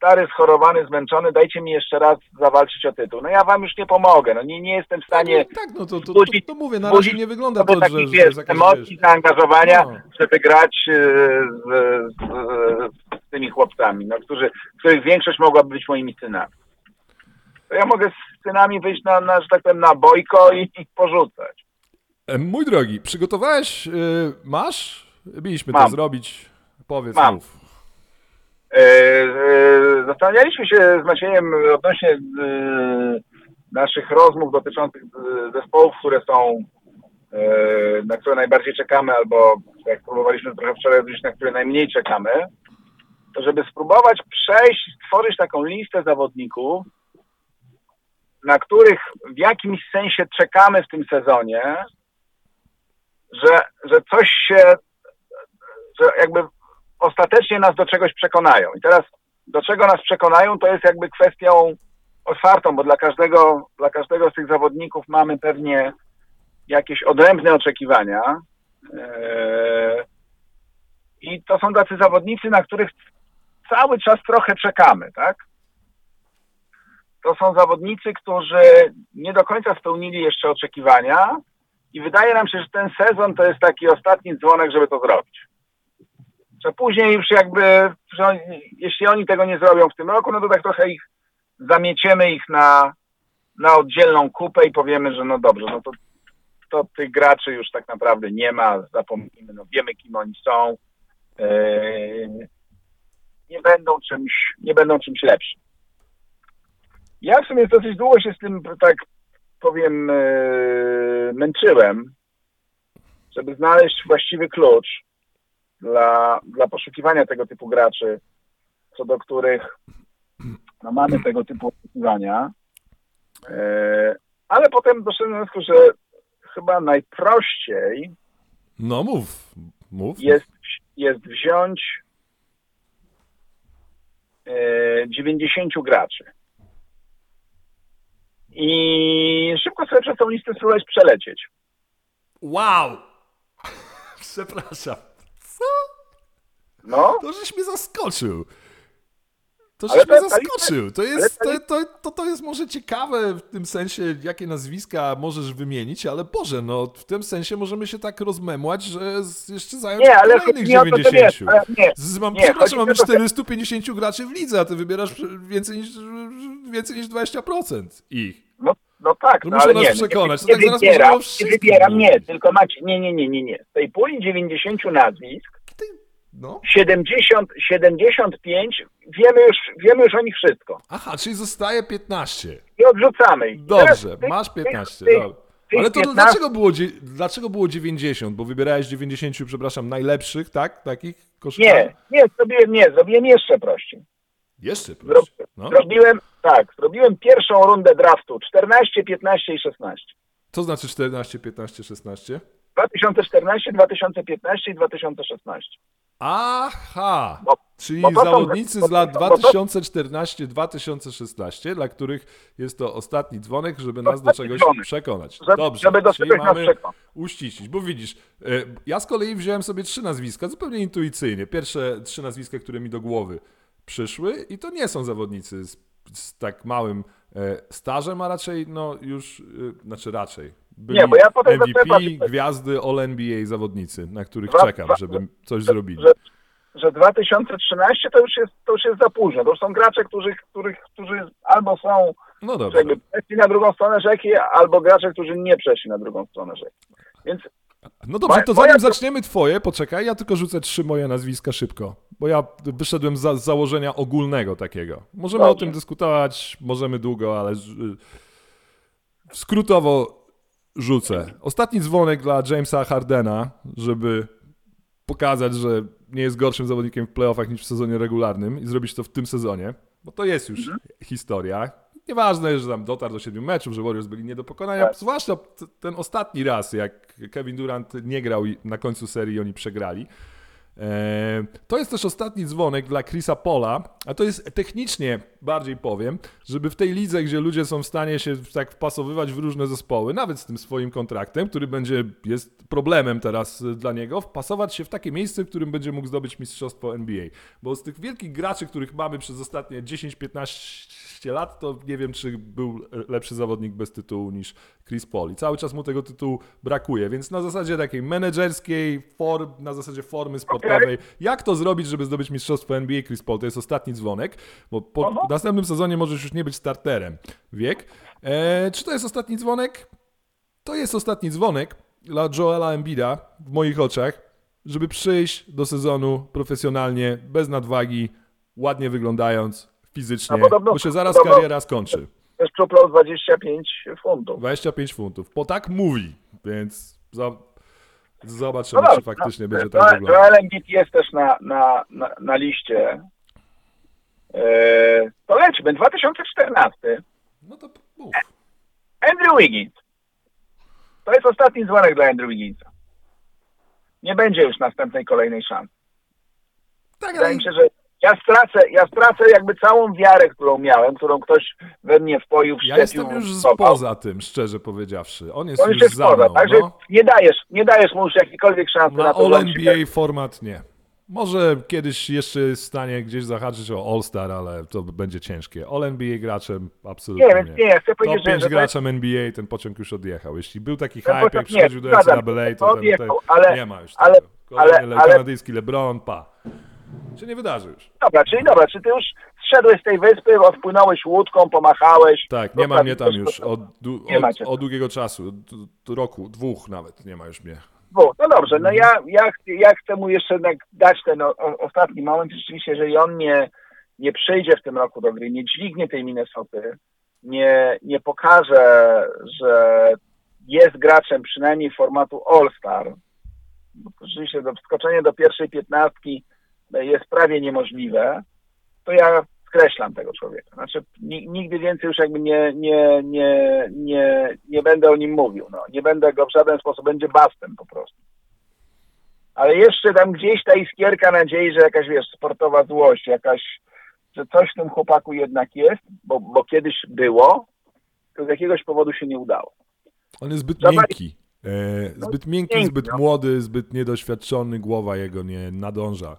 stary, schorowany, zmęczony, dajcie mi jeszcze raz zawalczyć o tytuł. No ja wam już nie pomogę, no nie, nie jestem w stanie... No, tak, no to, to, to, budzić- to mówię, na budzić razie nie wygląda sobie to, takich, że, że wiesz, jest jakaś, emocji, wiesz, zaangażowania, no. żeby grać e, z, z, z tymi chłopcami, no, którzy, których większość mogłaby być moimi synami. To ja mogę z synami wyjść na, na że tak powiem, na bojko i ich porzucać. E, Mój drogi, przygotowałeś, y, masz? Mieliśmy to Mam. zrobić. Powiedz, Mam. mów. E, e, Zastanawialiśmy się z Maciejem odnośnie e, naszych rozmów dotyczących e, zespołów, które są, e, na które najbardziej czekamy, albo jak próbowaliśmy trochę wczoraj powiedzieć, na które najmniej czekamy, to żeby spróbować przejść, stworzyć taką listę zawodników, na których w jakimś sensie czekamy w tym sezonie, że, że coś się, że jakby ostatecznie nas do czegoś przekonają. I teraz do czego nas przekonają, to jest jakby kwestią otwartą, bo dla każdego, dla każdego z tych zawodników mamy pewnie jakieś odrębne oczekiwania. Eee, I to są tacy zawodnicy, na których cały czas trochę czekamy, tak? To są zawodnicy, którzy nie do końca spełnili jeszcze oczekiwania i wydaje nam się, że ten sezon to jest taki ostatni dzwonek, żeby to zrobić. Że później już jakby, że oni, jeśli oni tego nie zrobią w tym roku, no to tak trochę ich zamieciemy ich na, na oddzielną kupę i powiemy, że no dobrze, no to, to tych graczy już tak naprawdę nie ma, zapomnijmy, no wiemy kim oni są, yy, nie będą czymś, nie będą czymś lepszym. Ja w sumie dosyć długo się z tym, tak powiem, yy, męczyłem, żeby znaleźć właściwy klucz dla, dla poszukiwania tego typu graczy, co do których no, mamy tego typu oczekiwania. Yy, ale potem doszedłem do wniosku, że chyba najprościej No mów, mów. jest, jest wziąć yy, dziewięćdziesięciu graczy. I szybko sobie przez tą listę spróbować przelecieć. Wow! Przepraszam. Co? No, To żeś mnie zaskoczył. To Ale żeś mnie ta- ta lista- zaskoczył. To ale jest, ta to, li- to, to, to jest może ciekawe w tym sensie, jakie nazwiska możesz wymienić, ale Boże, no w tym sensie możemy się tak rozmemłać, że z- jeszcze zająć nie, ale kolejnych nie o to, to wiesz, dziewięćdziesięciu. ale nie, Z, mam, nie, przepraszam, chodzi mamy o to, że- czterystu pięćdziesięciu graczy w lidze, a ty wybierasz więcej niż, więcej niż dwadzieścia procent ich. no, no tak, No no, muszą ale nas nie, no, przekonać, to nie, tak nie zaraz wybieram, możemy o nie wszystkim wybieram, nie, mówić. tylko macie, nie, nie, nie, nie, nie. Z tej puli dziewięćdziesięciu nazwisk, Ty, no. siedemdziesiąt, siedemdziesiąt pięć, wiemy już, wiemy już o nich wszystko. Aha, czyli zostaje piętnaście. I odrzucamy ich. I teraz Dobrze, tych- masz tych- piętnaście. tych- Dobra. tych Ale to piętnaście dlaczego było, dzie- dlaczego było dziewięćdziesiąt? Bo wybierałeś dziewięćdziesięciu, przepraszam, najlepszych, tak? Takich koszykarzy? Nie, nie, zrobiłem, nie, zrobiłem jeszcze prościej. Jeszcze Zro, proszę. No. Zrobiłem, tak, zrobiłem pierwszą rundę draftu, czternaście, piętnaście i szesnaście. Co znaczy czternaście, piętnaście, szesnaście? dwa tysiące czternaście, dwa tysiące piętnaście i dwa tysiące szesnaście. Aha! Bo- Czyli bo to są- zawodnicy bo z lat to- bo to- dwa tysiące czternaście, dwa tysiące szesnaście, dla których jest to ostatni dzwonek, żeby nas do Ostatni czegoś dzwonek. przekonać. Żeby- Dobrze, żeby do czyli czegoś nas mamy przekonać. uściślić, bo widzisz, e, ja z kolei wziąłem sobie trzy nazwiska, zupełnie intuicyjnie. Pierwsze trzy nazwiska, które mi do głowy przyszły i to nie są zawodnicy z, z tak małym e, stażem, a raczej no już, e, znaczy raczej. Byli Nie, bo ja potem M V zacząłem P, patrzeć- gwiazdy All N B A zawodnicy, na których Dwa- czekam, dwa- żeby coś że- zrobili. Że, że dwa tysiące trzynaście to już jest, to już jest za późno. To już są gracze, którzy, których, którzy albo są No dobrze. jakby przeszli na drugą stronę rzeki, albo gracze, którzy nie przeszli na drugą stronę rzeki. Więc No dobrze, to Moja- zanim moja- zaczniemy twoje, poczekaj, ja tylko rzucę trzy moje nazwiska szybko, bo ja wyszedłem za, z założenia ogólnego takiego. Możemy o Dobrze. tym dyskutować, możemy długo, ale z, skrótowo rzucę. Ostatni dzwonek dla Jamesa Hardena, żeby pokazać, że nie jest gorszym zawodnikiem w playoffach niż w sezonie regularnym i zrobić to w tym sezonie, bo to jest już Mhm. historia. Nieważne, że tam dotarł do siedmiu meczów, że Warriors byli nie do pokonania, Tak. zwłaszcza t- ten ostatni raz, jak Kevin Durant nie grał i na końcu serii oni przegrali. To jest też ostatni dzwonek dla Chrisa Paula, a to jest technicznie, bardziej powiem, żeby w tej lidze, gdzie ludzie są w stanie się tak wpasowywać w różne zespoły, nawet z tym swoim kontraktem, który będzie, jest problemem teraz dla niego, wpasować się w takie miejsce, w którym będzie mógł zdobyć mistrzostwo N B A. Bo z tych wielkich graczy, których mamy przez ostatnie dziesięć piętnaście lat, to nie wiem, czy był lepszy zawodnik bez tytułu niż Chris Paul. I cały czas mu tego tytułu brakuje, więc na zasadzie takiej menedżerskiej, form, na zasadzie formy sportowej, jak to zrobić, żeby zdobyć mistrzostwo N B A, Chris Paul? To jest ostatni dzwonek, bo po w następnym sezonie możesz już nie być starterem. Wiek. E, czy to jest ostatni dzwonek? To jest ostatni dzwonek dla Joela Embida w moich oczach, żeby przyjść do sezonu profesjonalnie, bez nadwagi, ładnie wyglądając, fizycznie, no podobno, bo się zaraz podobno, kariera skończy. Też czuplał dwadzieścia pięć funtów. dwadzieścia pięć funtów. Po tak mówi, więc za, zobaczymy, no czy faktycznie no, będzie tak wyglądał. Joel Embiid jest też na, na, na, na liście. Eee, to lećmy, dwa tysiące czternasty. No to mów. Andrew Wiggins. To jest ostatni dzwonek dla Andrew Wigginsa. Nie będzie już następnej, kolejnej szansy. Tak, Wydaje ale... mi się, że ja stracę, ja stracę jakby całą wiarę, którą miałem, którą ktoś we mnie wpoił, wszczepił. Ja jestem już poza tym, szczerze powiedziawszy. On jest On już jest za poza, mną. także No. nie dajesz, nie dajesz mu już jakiejkolwiek szansy na, Na to. All N B A format nie. Może kiedyś jeszcze jest w stanie gdzieś zahaczyć o All-Star, ale to będzie ciężkie. All N B A graczem absolutnie nie. Nie, nie, ja chcę powiedzieć, Top pięć że... graczem N B A ten pociąg już odjechał. Jeśli był taki ten hype, jak przychodził do N C A A, to, to ten, ten, ale, nie ma już ale, tego. Kolejny ale, ale, kanadyjski LeBron, pa. Się nie wydarzy już. Dobra, czyli dobra, czy ty już zszedłeś z tej wyspy, odpłynąłeś łódką, pomachałeś? Tak, nie ma mnie tam już od, od, od, od długiego czasu, od roku, dwóch nawet nie ma już mnie. Dwóch, no dobrze, no ja, ja, ja chcę mu jeszcze jednak dać ten o, o, ostatni moment, rzeczywiście, jeżeli on nie, nie przyjdzie w tym roku do gry, nie dźwignie tej Minnesoty, nie, nie pokaże, że jest graczem przynajmniej formatu All-Star, bo rzeczywiście do wskoczenie do pierwszej piętnastki jest prawie niemożliwe, to ja skreślam tego człowieka. Znaczy nigdy więcej już jakby nie, nie, nie, nie, nie będę o nim mówił. No. Nie będę go w żaden sposób, będzie bastem po prostu. Ale jeszcze tam gdzieś ta iskierka nadziei, że jakaś, wiesz, sportowa złość, jakaś, że coś w tym chłopaku jednak jest, bo, bo kiedyś było, to z jakiegoś powodu się nie udało. On jest zbyt Jabari... miękki. E, zbyt no, miękki, miękki, zbyt no. młody, zbyt niedoświadczony, głowa jego nie nadąża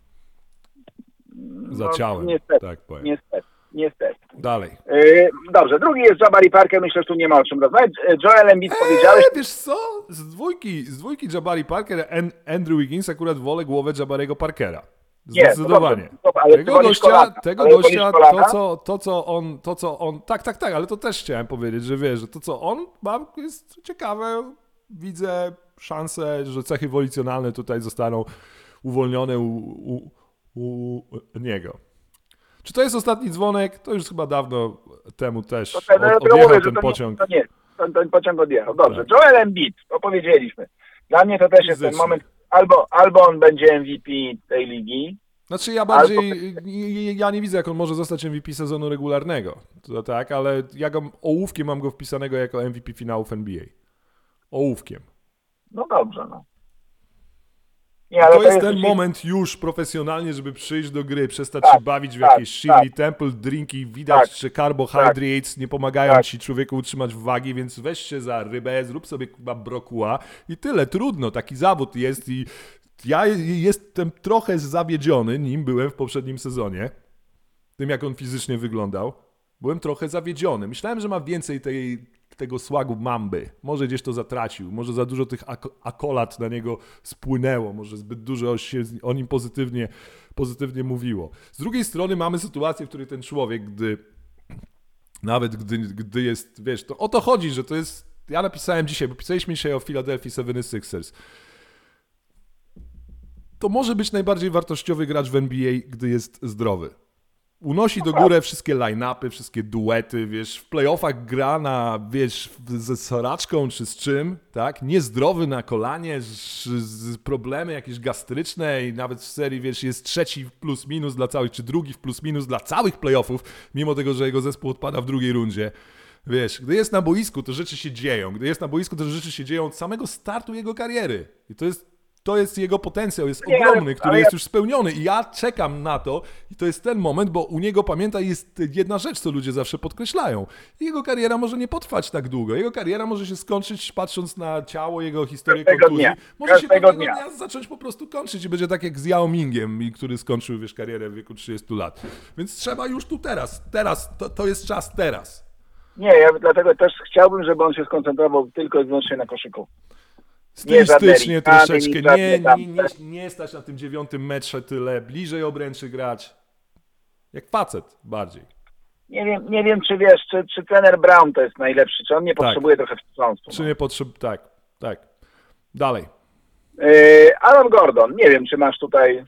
za no, ciałem, niestety, tak powiem. Niestety, niestety. Dalej. Yy, dobrze, drugi jest Jabari Parker, myślę, że tu nie ma o czym rozmawiać. Joel Embiid eee, powiedziałeś... Wiesz co? Z dwójki, z dwójki Jabari Parker, An- Andrew Wiggins akurat wolę głowę Jabariego Parkera. Zdecydowanie. Nie, to dobrze, ale tego gościa, kolana, tego ale gościa to, co, to co on, to co on, tak, tak, tak, ale to też chciałem powiedzieć, że wiesz, że to co on ma jest ciekawe, widzę szansę, że cechy wolicjonalne tutaj zostaną uwolnione u, u, u niego. Czy to jest ostatni dzwonek? To już chyba dawno temu też to ten, od, odjechał mówię, ten to pociąg. Nie, to nie, ten, ten pociąg odjechał. Dobrze, tak. Joel Embiid, to powiedzieliśmy. Dla mnie to też jest ten moment, albo, albo on będzie M V P tej ligi. Znaczy ja bardziej, albo... ja nie widzę, jak on może zostać M V P sezonu regularnego, to tak, ale ja go ołówkiem mam go wpisanego jako M V P finałów N B A. Ołówkiem. No dobrze, no. Nie, ale to, to jest, jest ten oczywiście... moment już profesjonalnie, żeby przyjść do gry, przestać tak, się bawić w tak, jakieś Shirley tak. Temple drinki, widać, tak, że carbohydrates tak, nie pomagają tak. ci człowieku utrzymać wagi, więc weź się za rybę, zrób sobie chyba brokuła i tyle, trudno, taki zawód jest i ja jestem trochę zawiedziony, nim byłem w poprzednim sezonie, tym jak on fizycznie wyglądał, byłem trochę zawiedziony, myślałem, że ma więcej tej tego słagu Mamby. Może gdzieś to zatracił, może za dużo tych ak- akolat na niego spłynęło, może zbyt dużo się o nim pozytywnie, pozytywnie mówiło. Z drugiej strony mamy sytuację, w której ten człowiek, gdy nawet gdy, gdy jest, wiesz, to o to chodzi, że to jest, ja napisałem dzisiaj, bo pisaliśmy dzisiaj o Philadelphia seventy-sixers. To może być najbardziej wartościowy gracz w N B A, gdy jest zdrowy. Unosi do góry wszystkie line-upy, wszystkie duety, wiesz, w playoffach gra na, wiesz, ze soraczką czy z czym, tak, niezdrowy na kolanie, z, z problemy jakieś gastryczne i nawet w serii, wiesz, jest trzeci w plus minus dla całych, czy drugi w plus minus dla całych playoffów, mimo tego, że jego zespół odpada w drugiej rundzie. Wiesz, gdy jest na boisku, to rzeczy się dzieją, gdy jest na boisku, to rzeczy się dzieją od samego startu jego kariery i to jest to jest jego potencjał, jest Nie, ale- ogromny, który ale jest ja- już spełniony i ja czekam na to i to jest ten moment, bo u niego, pamiętaj, jest jedna rzecz, co ludzie zawsze podkreślają. Jego kariera może nie potrwać tak długo, jego kariera może się skończyć, patrząc na ciało, jego historię Każdego kontuzji, dnia. może się Każdego pewnego dnia. dnia zacząć po prostu kończyć i będzie tak jak z Yao Mingiem, i który skończył, wiesz, karierę w wieku trzydziestu lat. Więc trzeba już tu teraz, teraz, to, to jest czas teraz. Nie, ja dlatego też chciałbym, żeby on się skoncentrował tylko i wyłącznie na koszyku. Nie żadne Stylistycznie rikady, troszeczkę, ni żadne nie, tam- nie, nie, nie stać na tym dziewiątym metrze tyle, bliżej obręczy grać. Jak facet bardziej. Nie wiem, nie wiem czy wiesz, czy, czy trener Brown to jest najlepszy, czy on nie Tak. potrzebuje trochę wstrząsu. Czy nie potrzeb... Tak, tak. Dalej. Yy, Aaron Gordon, nie wiem, czy masz tutaj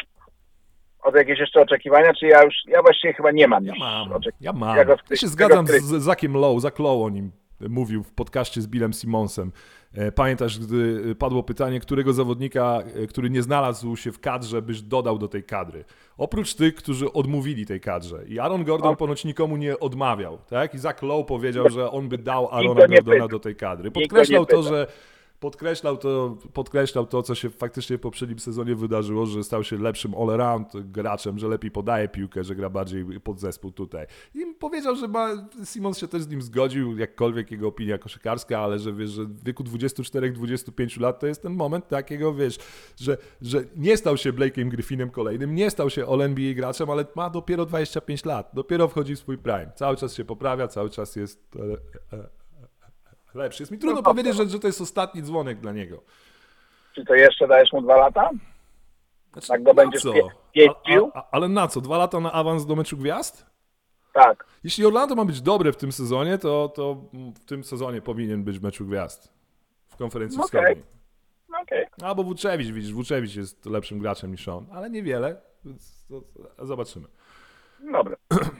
od jakieś jeszcze oczekiwania, czy ja już, ja właściwie chyba nie mam Ja już mam, oczekiwań. ja mam. Ja go wkry- Ja się ja zgadzam go wkry- z Zackiem Lowe, Zach Lowe o nim mówił w podcaście z Billem Simmonsem. E, Pamiętasz, gdy padło pytanie, którego zawodnika, e, który nie znalazł się w kadrze, byś dodał do tej kadry? Oprócz tych, którzy odmówili tej kadrze. I Aaron Gordon No. ponoć nikomu nie odmawiał, tak? I Zach Lowe powiedział, że on by dał Aarona Nikt go nie Gordona pyta. do tej kadry. Nikt go Podkreślał nie to, pyta. że Podkreślał to, podkreślał to, co się faktycznie w poprzednim sezonie wydarzyło, że stał się lepszym all-around graczem, że lepiej podaje piłkę, że gra bardziej pod zespół tutaj. I powiedział, że ma, Simons się też z nim zgodził, jakkolwiek jego opinia koszykarska, ale że wiesz, że w wieku dwudziestu czterech dwudziestu pięciu lat to jest ten moment takiego, wiesz, że, że nie stał się Blake'em Griffinem kolejnym, nie stał się all N B A graczem, ale ma dopiero dwadzieścia pięć lat, dopiero wchodzi w swój prime. Cały czas się poprawia, cały czas jest... E, e, lepszy. Jest mi trudno No, powiedzieć, że, że to jest ostatni dzwonek dla niego. Czy to jeszcze dajesz mu dwa lata? Znaczy, Tak go na będziesz co? pie- pieścił? A, a, ale na co? Dwa lata na awans do meczu gwiazd? Tak. Jeśli Orlando ma być dobre w tym sezonie, to, to w tym sezonie powinien być w meczu gwiazd. W konferencji Okej. wschodniej. No okej. Albo Vucevic, widzisz, Vucevic jest lepszym graczem niż on, ale niewiele. Więc to, to, zobaczymy. Dobra.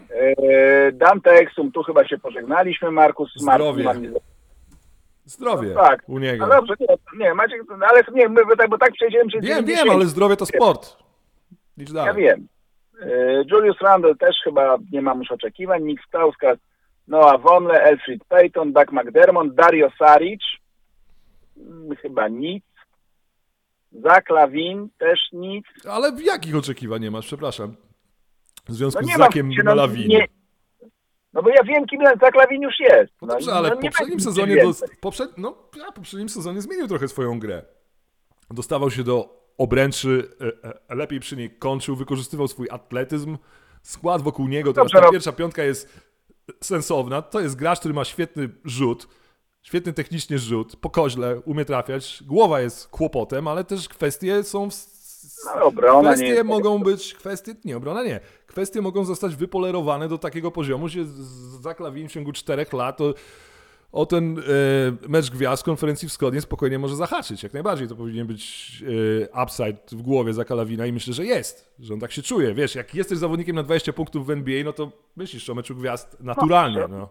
Eee, Dante Exum, tu chyba się pożegnaliśmy. Markus Smart. Zdrowie. nie mam nic do- Zdrowie No tak. u niego. No dobrze, nie, nie Maciek, no ale nie, my bo tak, bo tak przejdziemy przez Wiem, dziewięćdziesiąt. wiem, ale zdrowie to sport. Idź Ja dalej. wiem. Eee, Julius Randle też chyba nie mam już oczekiwań. Nick Stauskas, Noah Vonleh, Elfrid Payton, Doug McDermott, Dario Saric. Hmm, chyba nic. Zach Lavin też nic. Ale jakich oczekiwań nie masz? Przepraszam. W związku No z nie mam, Zakiem się, no, Lavin. nie- No bo ja wiem, kim Zach Lavin już jest. No dobrze, ale no w nie poprzednim będzie sezonie nic do, więcej. w poprzed, no, ja w poprzednim sezonie zmienił trochę swoją grę. Dostawał się do obręczy, e, e, lepiej przy niej kończył, wykorzystywał swój atletyzm, skład wokół niego, teraz Dobrze, ta no. pierwsza piątka jest sensowna. To jest gracz, który ma świetny rzut, świetny technicznie rzut, po koźle umie trafiać, głowa jest kłopotem, ale też kwestie są... W, No, obrona nie kwestie jest- mogą być, kwestie, nie, obrona nie, kwestie mogą zostać wypolerowane do takiego poziomu, że Zach Lavin w ciągu czterech lat o, o ten e, mecz gwiazd konferencji wschodniej spokojnie może zahaczyć. Jak najbardziej to powinien być e, upside w głowie Zacha Lavina i myślę, że jest, że on tak się czuje. Wiesz, jak jesteś zawodnikiem na dwadzieścia punktów w N B A, no to myślisz o meczu gwiazd naturalnie. No.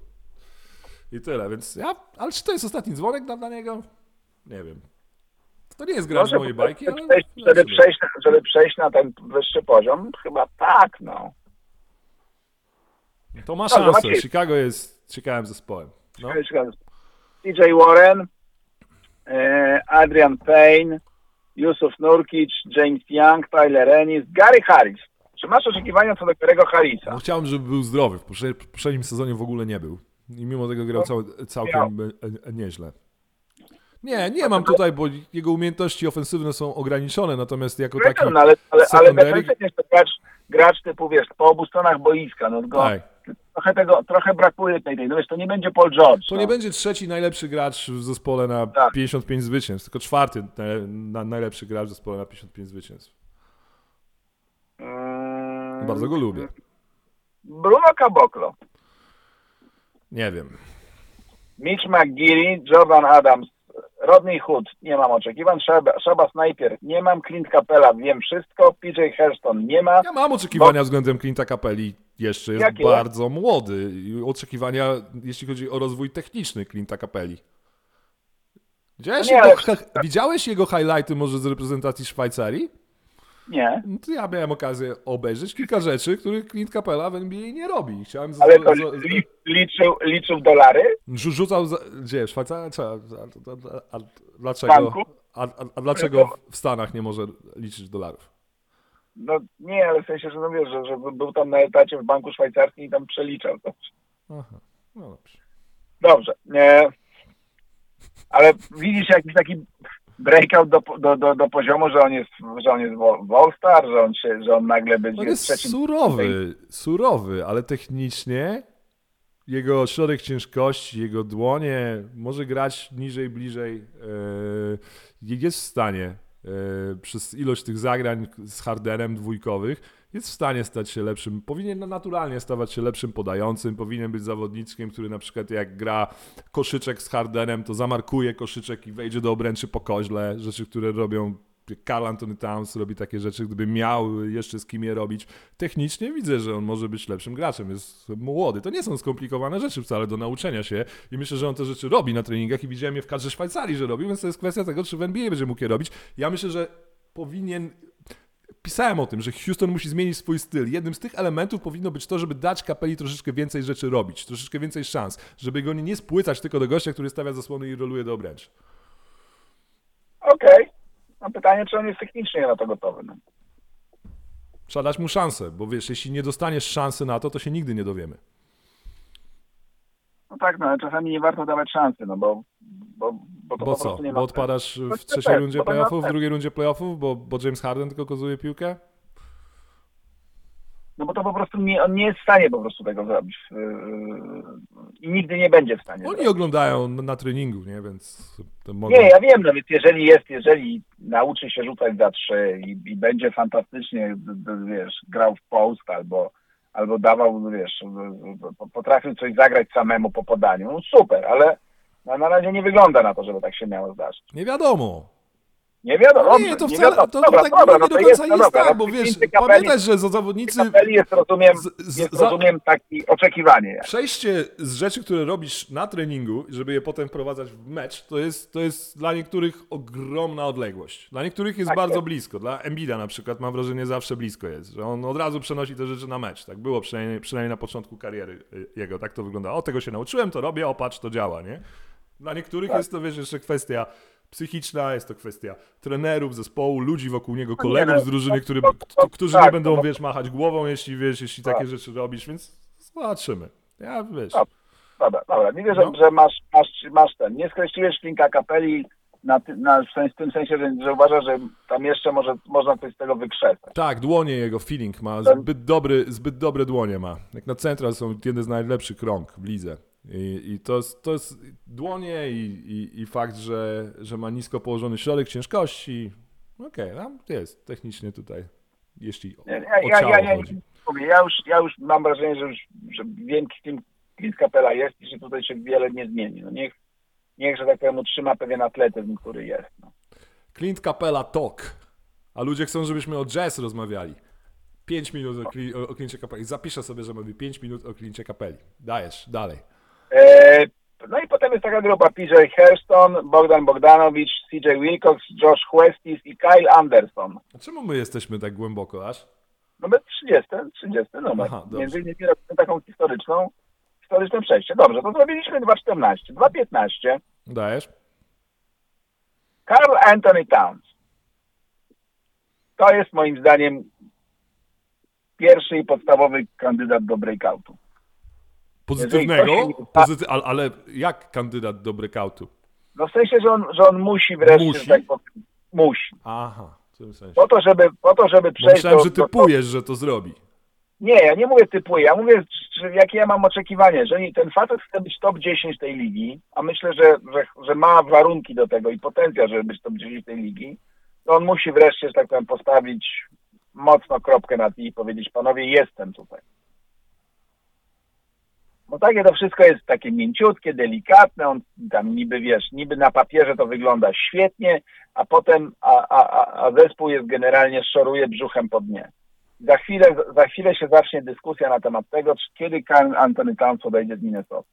I tyle, więc ja, ale czy to jest ostatni dzwonek dla, dla niego? Nie wiem. To nie jest gracz Może z mojej bajki, żeby ale... przejść, żeby, przejść na, żeby przejść na ten wyższy poziom, chyba tak, no. To ma Dobrze, szansę. Maciej. Chicago jest ciekawym zespołem. No. T J Warren, e, Adrian Payne, Yusuf Nurkic, James Young, Tyler Ennis, Gary Harris. Czy masz oczekiwania co do Gary'ego Harrisa? No, chciałem, żeby był zdrowy. W poprze- w poprzednim sezonie w ogóle nie był. I mimo tego grał cał- całkiem e, e, nieźle. Nie, nie mam tutaj, bo jego umiejętności ofensywne są ograniczone, natomiast jako taki No, ale, ale, ale secondary... defensywnie jest to gracz, gracz typu, wiesz, po obu stronach boiska. No, go, Tak. trochę tego, trochę brakuje tej, tej, no wiesz, to nie będzie Paul George. To no. nie będzie trzeci najlepszy gracz w zespole na Tak. pięćdziesiąt pięć zwycięstw, tylko czwarty na, na, najlepszy gracz w zespole na pięćdziesiąt pięć zwycięstw. Mm, Bardzo go lubię. Bruno Caboclo, Nie wiem. Mitch McGeary, Jordan Adams, Rodney Hood, nie mam oczekiwań, Shaba, Shaba Sniper, nie mam, Clint Capella, wiem wszystko, P J Hairston, nie ma. Ja mam oczekiwania względem Clint'a Capelli. Jeszcze jest Jakie? bardzo młody. I oczekiwania, jeśli chodzi o rozwój techniczny Clint'a Capelli. Widziałeś, No nie, jego, ale- ha- widziałeś jego highlighty może z reprezentacji Szwajcarii? Nie, No to ja miałem okazję obejrzeć kilka rzeczy, których Clint Capella w N B A nie robi. Chciałem z, ale to z, z, li, liczył, liczył dolary rzu- rzucał, za, gdzie, w Szwajcarii? Czy, a, a, a, a, w dlaczego? banku? A, a, a dlaczego w Stanach nie może liczyć dolarów? No nie, ale w sensie, że no wiesz, że, że był tam na etacie w banku szwajcarskim i tam przeliczał to. Aha, no dobrze. Dobrze. Nie. Ale widzisz jakiś taki breakout do, do, do, do poziomu, że on jest, że on jest Wallstar, że on się, że on nagle będzie On jest trzecim... surowy, surowy, ale technicznie jego środek ciężkości, jego dłonie może grać niżej, bliżej. Yy, jest w stanie yy, przez ilość tych zagrań z Hardenem dwójkowych jest w stanie stać się lepszym, powinien naturalnie stawać się lepszym podającym, powinien być zawodnikiem, który na przykład jak gra koszyczek z Hardenem, to zamarkuje koszyczek i wejdzie do obręczy po koźle, rzeczy, które robią Karl Anthony Towns robi takie rzeczy, gdyby miał jeszcze z kim je robić. Technicznie widzę, że on może być lepszym graczem, jest młody. To nie są skomplikowane rzeczy wcale do nauczenia się i myślę, że on te rzeczy robi na treningach i widziałem je w kadrze Szwajcarii, że robił, więc to jest kwestia tego, czy w N B A będzie mógł je robić. Ja myślę, że powinien... Pisałem o tym, że Houston musi zmienić swój styl. Jednym z tych elementów powinno być to, żeby dać Capelli troszeczkę więcej rzeczy robić, troszeczkę więcej szans, żeby go nie spłycać tylko do gościa, który stawia zasłony i roluje do obręczy. Okej. Okay. Mam pytanie, czy on jest technicznie na to gotowy. No. Trzeba dać mu szansę, bo wiesz, jeśli nie dostaniesz szansy na to, to się nigdy nie dowiemy. No tak, no ale czasami nie warto dawać szansy, no bo... Bo, bo, to bo po co? prostu nie Bo ma odpadasz w to trzeciej tak, rundzie bo to playoffów, ma w drugiej rundzie playoffów, bo, bo James Harden tylko kozuje piłkę? No bo to po prostu nie, on nie jest w stanie po prostu tego zrobić yy, i nigdy nie będzie w stanie. Oni zrobić. oglądają na, na treningu, nie, więc to mogą... Nie, ja wiem, no więc jeżeli jest, jeżeli nauczy się rzucać za trzy i, i będzie fantastycznie, wiesz, grał w post albo, albo dawał, wiesz, potrafił coś zagrać samemu po podaniu, no super, ale no, na razie nie wygląda na to, żeby tak się miało zdarzyć. Nie wiadomo. Nie wiadomo, No dobrze, nie, to nie wcale, wiadomo. to, Dobra, to tak dobra, nie no do to końca jest, jest, no dobra, tak, no bo to wiesz, Kapeli- pamiętaj, że za zawodnicy... Kapeli jest, rozumiem, z, z, jest, za, rozumiem taki oczekiwanie. Jak. Przejście z rzeczy, które robisz na treningu, żeby je potem wprowadzać w mecz, to jest, to jest dla niektórych ogromna odległość. Dla niektórych jest Tak bardzo jest. blisko. Dla Embida na przykład mam wrażenie zawsze blisko jest, że on od razu przenosi te rzeczy na mecz. Tak było przynajmniej, przynajmniej na początku kariery jego. Tak to wygląda. O, tego się nauczyłem, to robię, o patrz, to działa, nie? Dla niektórych Tak. jest to, wiesz, jeszcze kwestia psychiczna, jest to kwestia trenerów, zespołu, ludzi wokół niego, No nie, kolegów no, z drużyny, który, to- to- którzy tak, nie będą, to- wiesz, machać głową, jeśli, wiesz, jeśli Tak. takie rzeczy robisz, więc zobaczymy. Ja, wiesz... Dobra. Dobra, dobra. Widzę, że, No. że masz, masz, masz ten. Nie skreśliłeś linka Kapeli na, ty, na, w, sens, w tym sensie, że, że uważasz, że tam jeszcze może można coś z tego wykrzesać. Tak, dłonie jego feeling ma, Ten- zbyt, dobry, zbyt dobre dłonie ma. Jak na central są jedne z najlepszych rąk w lidze. I, i to, jest, to jest dłonie i, i, i fakt, że, że ma nisko położony środek ciężkości. Okej, okay, tam jest technicznie tutaj, jeśli o, Ja, o ja, ciało ja, ja, chodzi. mówię, ja, już, ja już mam wrażenie, że, już, że wiem, kim Clint Capela jest i że tutaj się wiele nie zmieni. No niech, niech, że tak powiem, utrzyma pewien atletyzm, który jest. No. Clint Capela talk. A ludzie chcą, żebyśmy o jazz rozmawiali. Pięć minut o, Cli- o, o Clincie Capeli. Zapiszę sobie, że mamy pięć minut o Clincie Capeli. Dajesz, dalej. E, no i potem jest taka grupa P J Hairston, Bogdan Bogdanowicz, C J Wilcox, Josh Huestis i Kyle Anderson. A czemu my jesteśmy tak głęboko aż? Numer trzydziesty, trzydziesty numer. Aha, dobrze. Między innymi robimy taką historyczną, historyczne przejście. Dobrze, to zrobiliśmy dwa czternaście, dwa piętnaście. Dajesz? Karl Anthony Towns. To jest moim zdaniem pierwszy i podstawowy kandydat do breakoutu. Pozytywnego? Jeżeli ktoś- Pozyty- ale, ale jak kandydat do breakoutu? No w sensie, że on, że on musi wreszcie, Musi? że tak powiem, musi. Aha, w tym sensie. Po to, żeby, po to, żeby Bo przejść myślałem, do, że do, typujesz, że to zrobi. Nie, ja nie mówię typuję, ja mówię, że jakie ja mam oczekiwanie, że nie- ten facet chce być top dziesięć tej ligi, a myślę, że, że, że ma warunki do tego i potencjał, żeby być top dziesięć tej ligi, to on musi wreszcie, że tak powiem, postawić mocno kropkę nad i i powiedzieć, panowie, jestem tutaj. Bo takie to wszystko jest takie mięciutkie, delikatne, on tam niby, wiesz, niby na papierze to wygląda świetnie, a potem, a, a, a- a zespół jest generalnie, szoruje brzuchem po dnie. Za chwilę, za chwilę się zacznie dyskusja na temat tego, czy kiedy Karl Anthony Towns odejdzie z Minnesota.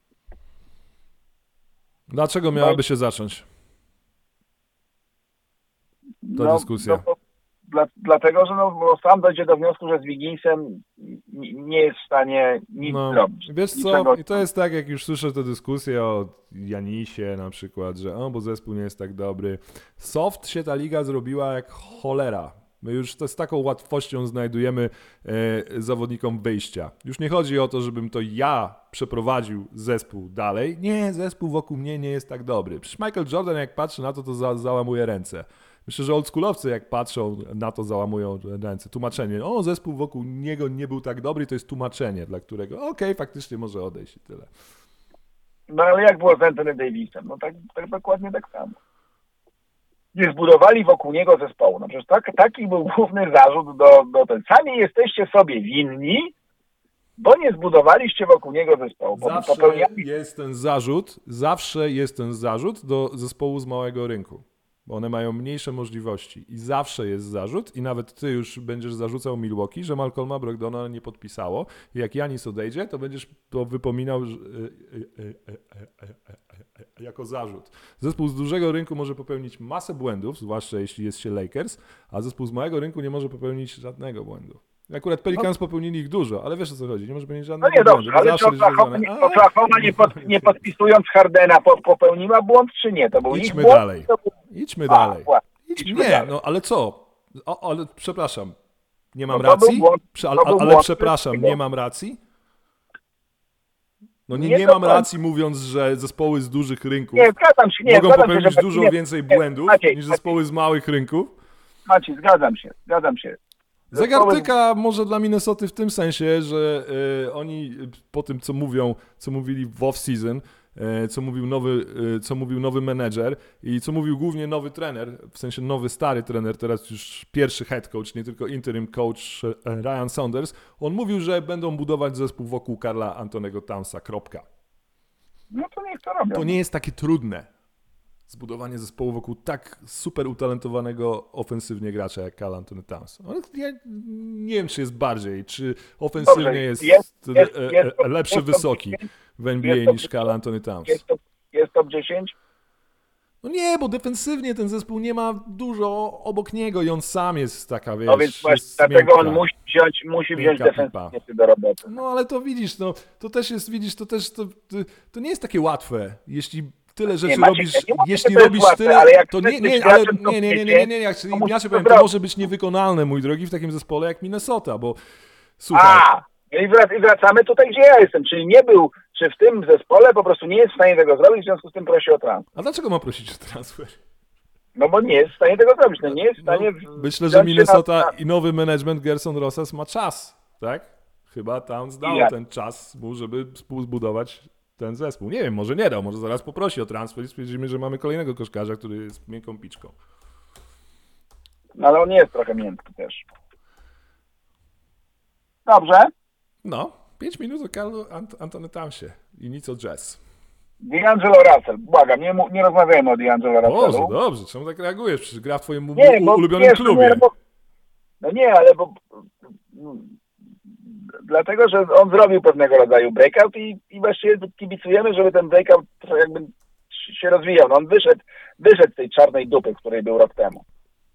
Dlaczego miałaby się zacząć ta dyskusja? No, bo, dla, dlatego, że no, bo sam dojdzie do wniosku, że z Wigginsem nie jest w stanie nic no, zrobić. Wiesz Niczego... co, i to jest tak, jak już słyszę tę dyskusję o Janisie na przykład, że o, bo zespół nie jest tak dobry. Soft się ta liga zrobiła jak cholera. My już to z taką łatwością znajdujemy e, zawodnikom wyjścia. Już nie chodzi o to, żebym to ja przeprowadził zespół dalej. Nie, zespół wokół mnie nie jest tak dobry. Przecież Michael Jordan, jak patrzy na to, to za, załamuje ręce. Myślę, że oldschoolowcy jak patrzą na to, załamują ręce. Tłumaczenie, o, zespół wokół niego nie był tak dobry, to jest tłumaczenie, dla którego okej, okay, faktycznie może odejść i tyle. No ale jak było z Anthony Davisem? No tak, tak dokładnie tak samo. Nie zbudowali wokół niego zespołu. No przecież tak, taki był główny zarzut do, do ten. Sami jesteście sobie winni, bo nie zbudowaliście wokół niego zespołu. Zawsze popełniali... jest ten zarzut, zawsze jest ten zarzut do zespołu z małego rynku. Bo one mają mniejsze możliwości i zawsze jest zarzut i nawet ty już będziesz zarzucał Milwaukee, że Malcolma Brogdona nie podpisało i jak Giannis odejdzie, to będziesz to wypominał że, e, e, e, e, e, jako zarzut. Zespół z dużego rynku może popełnić masę błędów, zwłaszcza jeśli jest się Lakers, a zespół z małego rynku nie może popełnić żadnego błędu. Akurat Pelicans no. popełnili ich dużo, ale wiesz o co chodzi, nie może popełnić żadnego błędu. No nie błędu, dobrze, ale czy Oklahoma, nie, Oklahoma nie, pod, nie podpisując Hardena popełniła błąd, czy nie? To był ich Idźmy błąd, dalej. to był... Idźmy A, dalej. Idźmy nie, dalej. no ale co? O, ale przepraszam, nie mam no racji? Błąd, Prze, ale ale błąd, przepraszam, nie mam racji? No nie, nie, nie mam racji mówiąc, że zespoły z dużych rynków nie, zgadzam się, nie, mogą zgadzam popełnić się, że dużo nie, więcej nie, błędów Maciej, niż Maciej, zespoły z małych rynków. Maciej, zgadzam się, zgadzam się. Zespoły... Zagartyka może dla Minnesoty w tym sensie, że y, oni po tym, co mówią, co mówili w off-season, y, co mówił nowy, y, co mówił nowy menedżer i co mówił głównie nowy trener, w sensie nowy, stary trener, teraz już pierwszy head coach, nie tylko interim coach y, Ryan Saunders, on mówił, że będą budować zespół wokół Karla Antonego Townsa, kropka. No to niech to robią. To nie jest takie trudne. Zbudowanie zespołu wokół tak super utalentowanego ofensywnie gracza jak Karl Anthony Towns. Ja nie wiem, czy jest bardziej, czy ofensywnie Dobrze, jest, jest, jest, jest, jest lepszy, jest wysoki w N B A niż Karl Anthony Towns. Jest top, jest top dziesięć? No nie, bo defensywnie ten zespół nie ma dużo obok niego i on sam jest taka, wiesz, no więc właśnie, dlatego on musi wziąć, musi wziąć defensywnie do roboty. No ale to widzisz, no to też jest, widzisz, to też, to, to, to nie jest takie łatwe, jeśli tyle rzeczy nie, Maciek, robisz, ja nie mówię, jeśli że to robisz jest tyle, łatwe, ale jak to nie, nie, jesteś ale graczem, to nie, nie, nie, nie, nie, nie, jak, to musisz inaczej to powiem, to zrobić. może być niewykonalne, mój drogi, w takim zespole jak Minnesota, bo słuchaj. A, i wrac- i wracamy tutaj, gdzie ja jestem, czyli nie był, czy w tym zespole po prostu nie jest w stanie tego zrobić, w związku z tym prosi o transfer. A dlaczego ma prosić o transfer? No bo nie jest w stanie tego zrobić, no nie jest w stanie... No, myślę, że Minnesota i nowy management Gerson Rosas ma czas, tak? Chyba Towns dał ja. ten czas mu, żeby zbudować ten zespół. Nie wiem, może nie dał, może zaraz poprosi o transfer i stwierdzimy, że mamy kolejnego koszkarza, który jest miękką piczką. No ale on jest trochę miękki też. Dobrze. No, pięć minut o Karlu Ant- Antony Townsie i nic o jazz. D'Angelo Russell, błagam, nie, mu- nie rozmawiajmy o D'Angelo Boże, Russellu. dobrze, czemu tak reagujesz? Przecież gra w twoim Nie, u- bo ulubionym wiesz, klubie. Nie, bo, no nie, ale bo... Dlatego, że on zrobił pewnego rodzaju breakout i, i właściwie kibicujemy, żeby ten breakout jakby się rozwijał. No on wyszedł, wyszedł z tej czarnej dupy, w której był rok temu.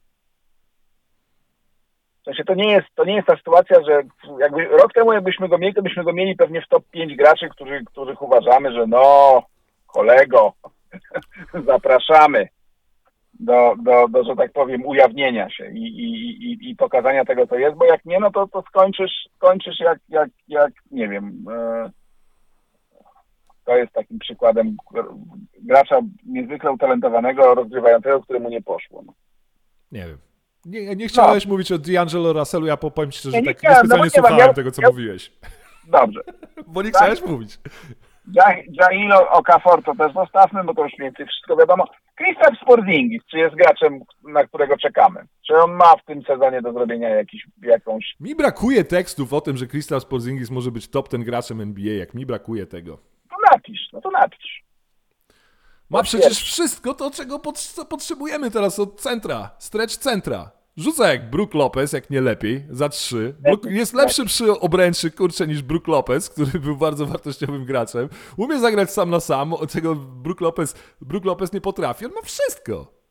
W sensie to nie jest, to nie jest ta sytuacja, że jakby rok temu jakbyśmy go mieli, to byśmy go mieli pewnie w top pięć graczy, którzy, których uważamy, że no, kolego, zapraszamy do, do, do, że tak powiem, ujawnienia się i, i, i, i pokazania tego, co jest, bo jak nie, no to, to skończysz, skończysz jak, jak, jak, nie wiem, e, to jest takim przykładem gracza niezwykle utalentowanego, rozgrywającego, któremu nie poszło. No. Nie wiem. Nie, nie chciałeś no. mówić o D'Angelo Russellu, ja powiem ci szczerze, nie, że tak nie, niespecjalnie no, nie słuchałem mam, ja, tego, co ja, mówiłeś. Dobrze. Bo nie tak? chciałeś mówić. Jailo Okafor to też zostawmy, bo to już mniej więcej wszystko wiadomo. Kristaps Porzingis, czy jest graczem, na którego czekamy? Czy on ma w tym sezonie do zrobienia jakiś, jakąś... Mi brakuje tekstów o tym, że Kristaps Porzingis może być top ten graczem N B A, jak mi brakuje tego. To napisz, no to napisz. Ma przecież wszystko to, czego pot- co potrzebujemy teraz od centra. Stretch centra. Rzuca jak Brook Lopez, jak nie lepiej, za trzy. Brook jest lepszy przy obręczy, kurczę, niż Brook Lopez, który był bardzo wartościowym graczem. Umie zagrać sam na sam, tego Brook Lopez, Brook Lopez nie potrafi. On ma wszystko.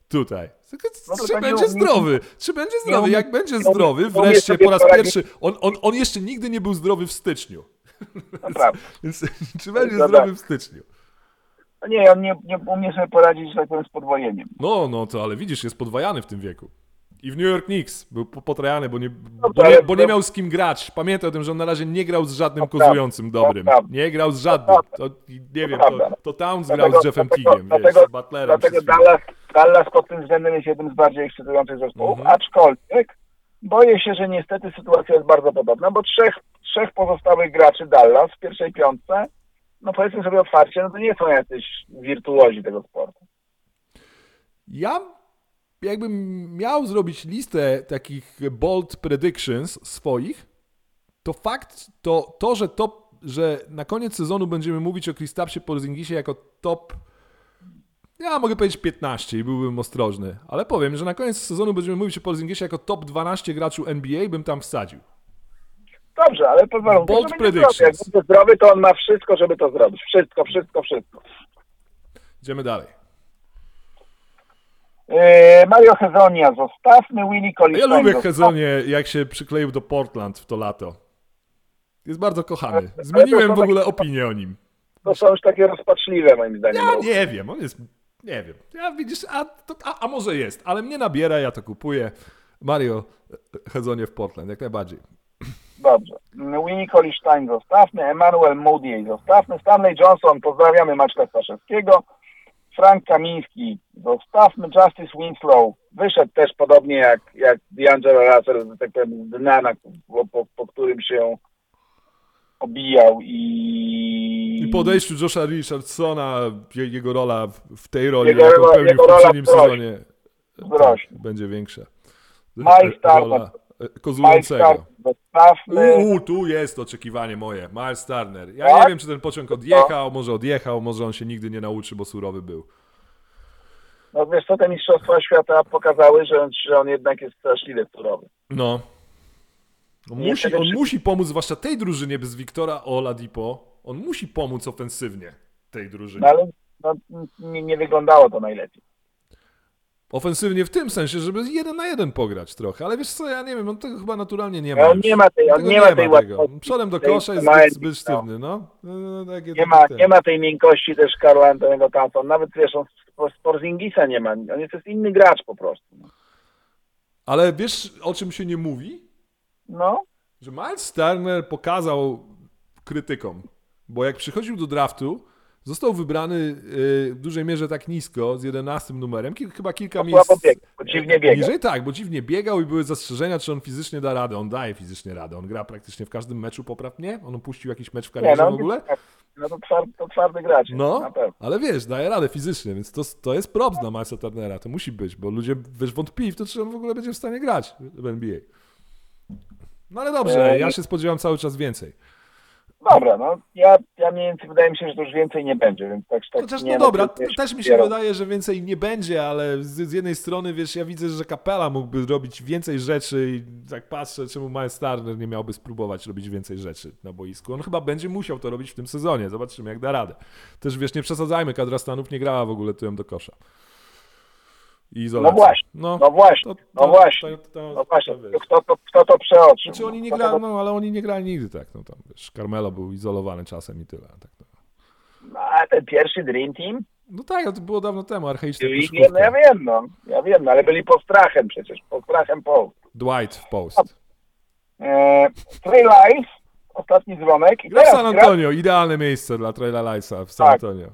tutaj. No to Czy to będzie nie- zdrowy? Czy będzie zdrowy? umie- Jak będzie nie umie- zdrowy, nie umie wreszcie sobie po raz poradzić. pierwszy, on, on, on jeszcze nigdy nie był zdrowy w styczniu. Naprawdę. Więc czy będzie Dobra. zdrowy w styczniu? No nie, on nie, nie umie sobie poradzić, że tak powiem, z podwojeniem. No, no to ale widzisz, jest podwajany w tym wieku. I w New York Knicks był po- potrajany, bo nie, bo, Dobra, nie, ale- bo nie miał z kim grać. Pamiętaj o tym, że on na razie nie grał z żadnym To kozującym prawda, dobrym. to prawda. Nie grał z żadnym. To To, nie wiem, prawda. to, to Towns Dlatego- grał z Jeffem dlatego- Teagiem, wiesz, dlatego- z Butlerem. Dlatego przez chwilę. Dallas, Dallas pod tym względem jest jednym z bardziej ekscytujących zespołów, Mhm. aczkolwiek boję się, że niestety sytuacja jest bardzo podobna, bo trzech, trzech pozostałych graczy Dallas w pierwszej piątce, no powiedzmy sobie otwarcie, no to nie są jacyś wirtuozi tego sportu. Ja jakbym miał zrobić listę takich bold predictions swoich, to fakt, to, to że, top, że na koniec sezonu będziemy mówić o Kristapsie Porzingisie jako top, ja mogę powiedzieć piętnaście i byłbym ostrożny, ale powiem, że na koniec sezonu będziemy mówić o Porzingisie jako top dwanaście graczy N B A, bym tam wsadził. Dobrze, ale pod warunkiem, Bold że będzie predictions. zdrowy. Jak będzie zdrowy, to on ma wszystko, żeby to zrobić. Wszystko, wszystko, wszystko. Idziemy dalej. Yy, Mario Hezonia zostawmy, Willie Ja Colistein lubię zostawmy. Hezonie, jak się przykleił do Portland w to lato. Jest bardzo kochany. Ale to Zmieniłem są w ogóle takie- opinię o nim. To są już takie rozpaczliwe moim zdaniem. Ja ruchy. nie wiem, on jest, nie wiem. Ja widzisz, a, to, a, a może jest, ale mnie nabiera, ja to kupuję. Mario Hezonie w Portland, jak najbardziej. Dobrze. Willie Colistein zostawmy, Emmanuel Moody zostawmy, Stanley Johnson, pozdrawiamy Maćka Staszewskiego, Frank Kamiński zostawmy, Justice Winslow wyszedł też podobnie jak, jak D'Angelo Russell, tak powiem, z dna, na- po, po, po którym się obijał i... I po odejściu Josha Richardsona, je- jego rola w- w tej roli, Jego jaką rola- pełnił jego w rola poprzednim wzrośnie. sezonie, Wzrośnie. tak, będzie większa. Miles Rola Turner. e, Miles kozującego. Turner zostawmy. Uuu, tu jest oczekiwanie moje. Miles Turner. Ja Tak? nie wiem, czy ten pociąg odjechał, może odjechał, może on się nigdy nie nauczy, bo surowy był. No wiesz co, te mistrzostwa świata pokazały, że on, że on jednak jest straszliwie surowy. No. On Nie, musi, przede on wszystkim- musi pomóc, zwłaszcza tej drużynie bez Wiktora Oladipo, on musi pomóc ofensywnie tej drużynie. No ale no, nie, nie wyglądało to najlepiej. Ofensywnie w tym sensie, żeby jeden na jeden pograć trochę, ale wiesz co, ja nie wiem, on tego chyba naturalnie nie ma. On już. nie ma tej, on Tego nie ma tej tego. łatwości. Przodem do tej kosza jest małej- zbyt, zbyt sztywny, no. no, no takie, Nie ma, takie- nie ma tej miękkości też Karla Antonego Townsona. Nawet wiesz, on z- z Porzingisa nie ma. On jest, jest inny gracz po prostu. Ale wiesz, o czym się nie mówi? No, Że Miles Turner pokazał krytykom, bo jak przychodził do draftu, został wybrany y, w dużej mierze tak nisko, z jedenastym numerem, Kil, chyba kilka Bo miejsc słabo biegał, bo dziwnie biegał. niżej, tak, bo dziwnie biegał i były zastrzeżenia, czy on fizycznie da radę. On daje fizycznie radę, on gra praktycznie w każdym meczu, poprawnie. On opuścił jakiś mecz w nie, karierze no, w ogóle. no to, twardy, to twardy gracz. jest, No, na pewno. ale wiesz, daje radę fizycznie, więc to, to jest props dla Milesa Turnera, to musi być, bo ludzie wiesz, wątpili w to, czy on w ogóle będzie w stanie grać w N B A. No ale dobrze, ja się spodziewam cały czas więcej. Dobra, no ja, ja mniej więcej wydaje mi się, że to już więcej nie będzie, więc tak, tak Chociaż nie no dobra, to jest też mi się dopiero- wydaje, że więcej nie będzie, ale z, z jednej strony, wiesz, ja widzę, że Capela mógłby robić więcej rzeczy i tak patrzę, czemu Miles Turner nie miałby spróbować robić więcej rzeczy na boisku. On chyba będzie musiał to robić w tym sezonie, zobaczymy jak da radę. Też wiesz, nie przesadzajmy, kadra Stanów nie grała w ogóle tyłem do kosza. I izolacja. No właśnie, No, no właśnie, to- no to- właśnie, to- to- no właśnie, to wiesz. to kto, to, kto to przeoczył? Znaczy oni nie Kto grali, to- no ale oni nie grali nigdy tak, no tam wiesz, Carmelo był izolowany czasem i tyle. Tak, no. No, a ten pierwszy Dream Team? no tak, ale to było dawno temu, archaiczna I wiem, koszykówka. ja wiem, no, ja wiem, no, ale byli pod strachem przecież, pod strachem po. Dwight w post. E, Trey Lyles, ostatni dzwonek. I Gra w teraz, San gra, Antonio, idealne miejsce dla Treyla Lysa w San Tak. Antonio.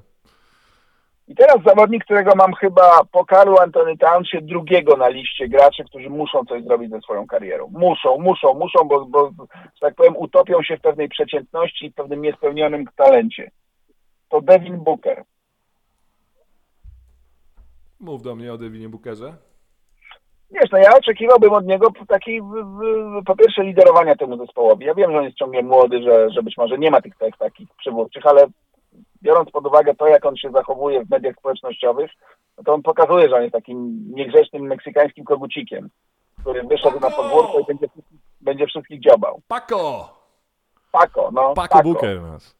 I teraz zawodnik, którego mam chyba po Karlu Anthony Townsie drugiego na liście graczy, którzy muszą coś zrobić ze swoją karierą. Muszą, muszą, muszą, bo, bo że tak powiem, utopią się w pewnej przeciętności i w pewnym niespełnionym talencie. To Devin Booker. Mów do mnie o Devinie Bookerze. Wiesz, no ja oczekiwałbym od niego takiej, w, w, po pierwsze, liderowania temu zespołowi. Ja wiem, że on jest ciągle młody, że, że być może nie ma tych, tych takich przywódczych, ale biorąc pod uwagę to, jak on się zachowuje w mediach społecznościowych, no to on pokazuje, że on jest takim niegrzecznym meksykańskim kogucikiem, który wyszedł na podwórko i będzie, będzie wszystkich dziobał. Paco! Paco, no. Paco Booker nas.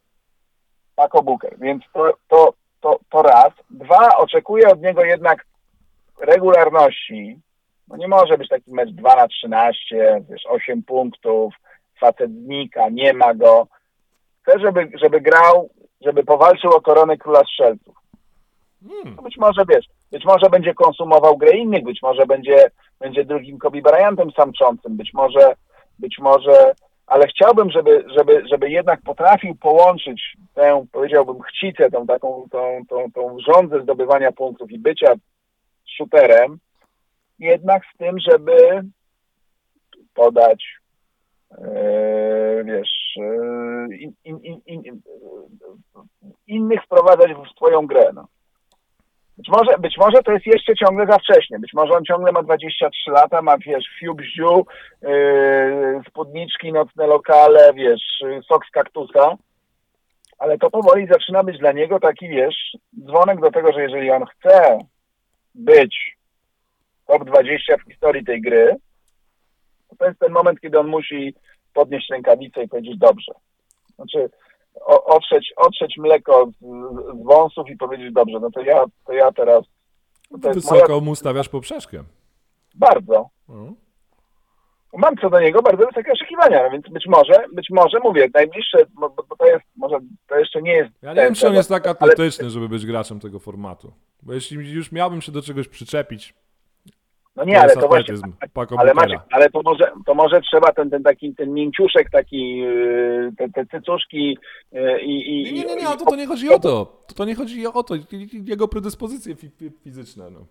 Paco Booker. Więc to, to, to, to raz. Dwa, oczekuję od niego jednak regularności, no nie może być taki mecz dwa na trzynaście, wiesz, osiem punktów, facet znika, nie ma go. Chcę, żeby, żeby grał, żeby powalczył o koronę króla strzelców. Hmm. To być może, wiesz, być może będzie konsumował grę innych, być może będzie, będzie drugim Kobe Bryantem samczącym, być może, być może, ale chciałbym, żeby, żeby, żeby jednak potrafił połączyć tę, powiedziałbym, chcicę, tą taką, tą, tą, tą żądzę zdobywania punktów i bycia shooterem, jednak z tym, żeby podać, yy, wiesz, yy, in, in, in, in, innych wprowadzać w swoją grę. No. Być może, być może to jest jeszcze ciągle za wcześnie. Być może on ciągle ma dwadzieścia trzy lata, ma, wiesz, fiu bziu, yy, spódniczki, nocne lokale, wiesz, sok z kaktusa, ale to powoli zaczyna być dla niego taki, wiesz, dzwonek do tego, że jeżeli on chce być top dwadzieścia w historii tej gry, to jest ten moment, kiedy on musi podnieść rękawicę i powiedzieć dobrze. Znaczy o, otrzeć, otrzeć mleko z, z wąsów i powiedzieć dobrze, no to ja, to ja teraz... To to Wysoko moja... mu stawiasz poprzeczkę. Bardzo. No. Mam co do niego bardzo wysokie oczekiwania, więc być może, być może mówię, najbliższe, bo, bo to jest, może to jeszcze nie jest... Ja nie wiem, czy on jest tak ale... atletyczny, żeby być graczem tego formatu. Bo jeśli już miałbym się do czegoś przyczepić, No nie, ale to właśnie, Paco ale Bookera. Maciek, ale to może, to może trzeba ten, ten taki, ten mięciuszek taki, yy, te, te cycuszki yy, i... Nie, nie, nie, nie, i- ale to, to nie chodzi o to. To, to nie chodzi o to. Jego predyspozycje fi, fi, fizyczne. No.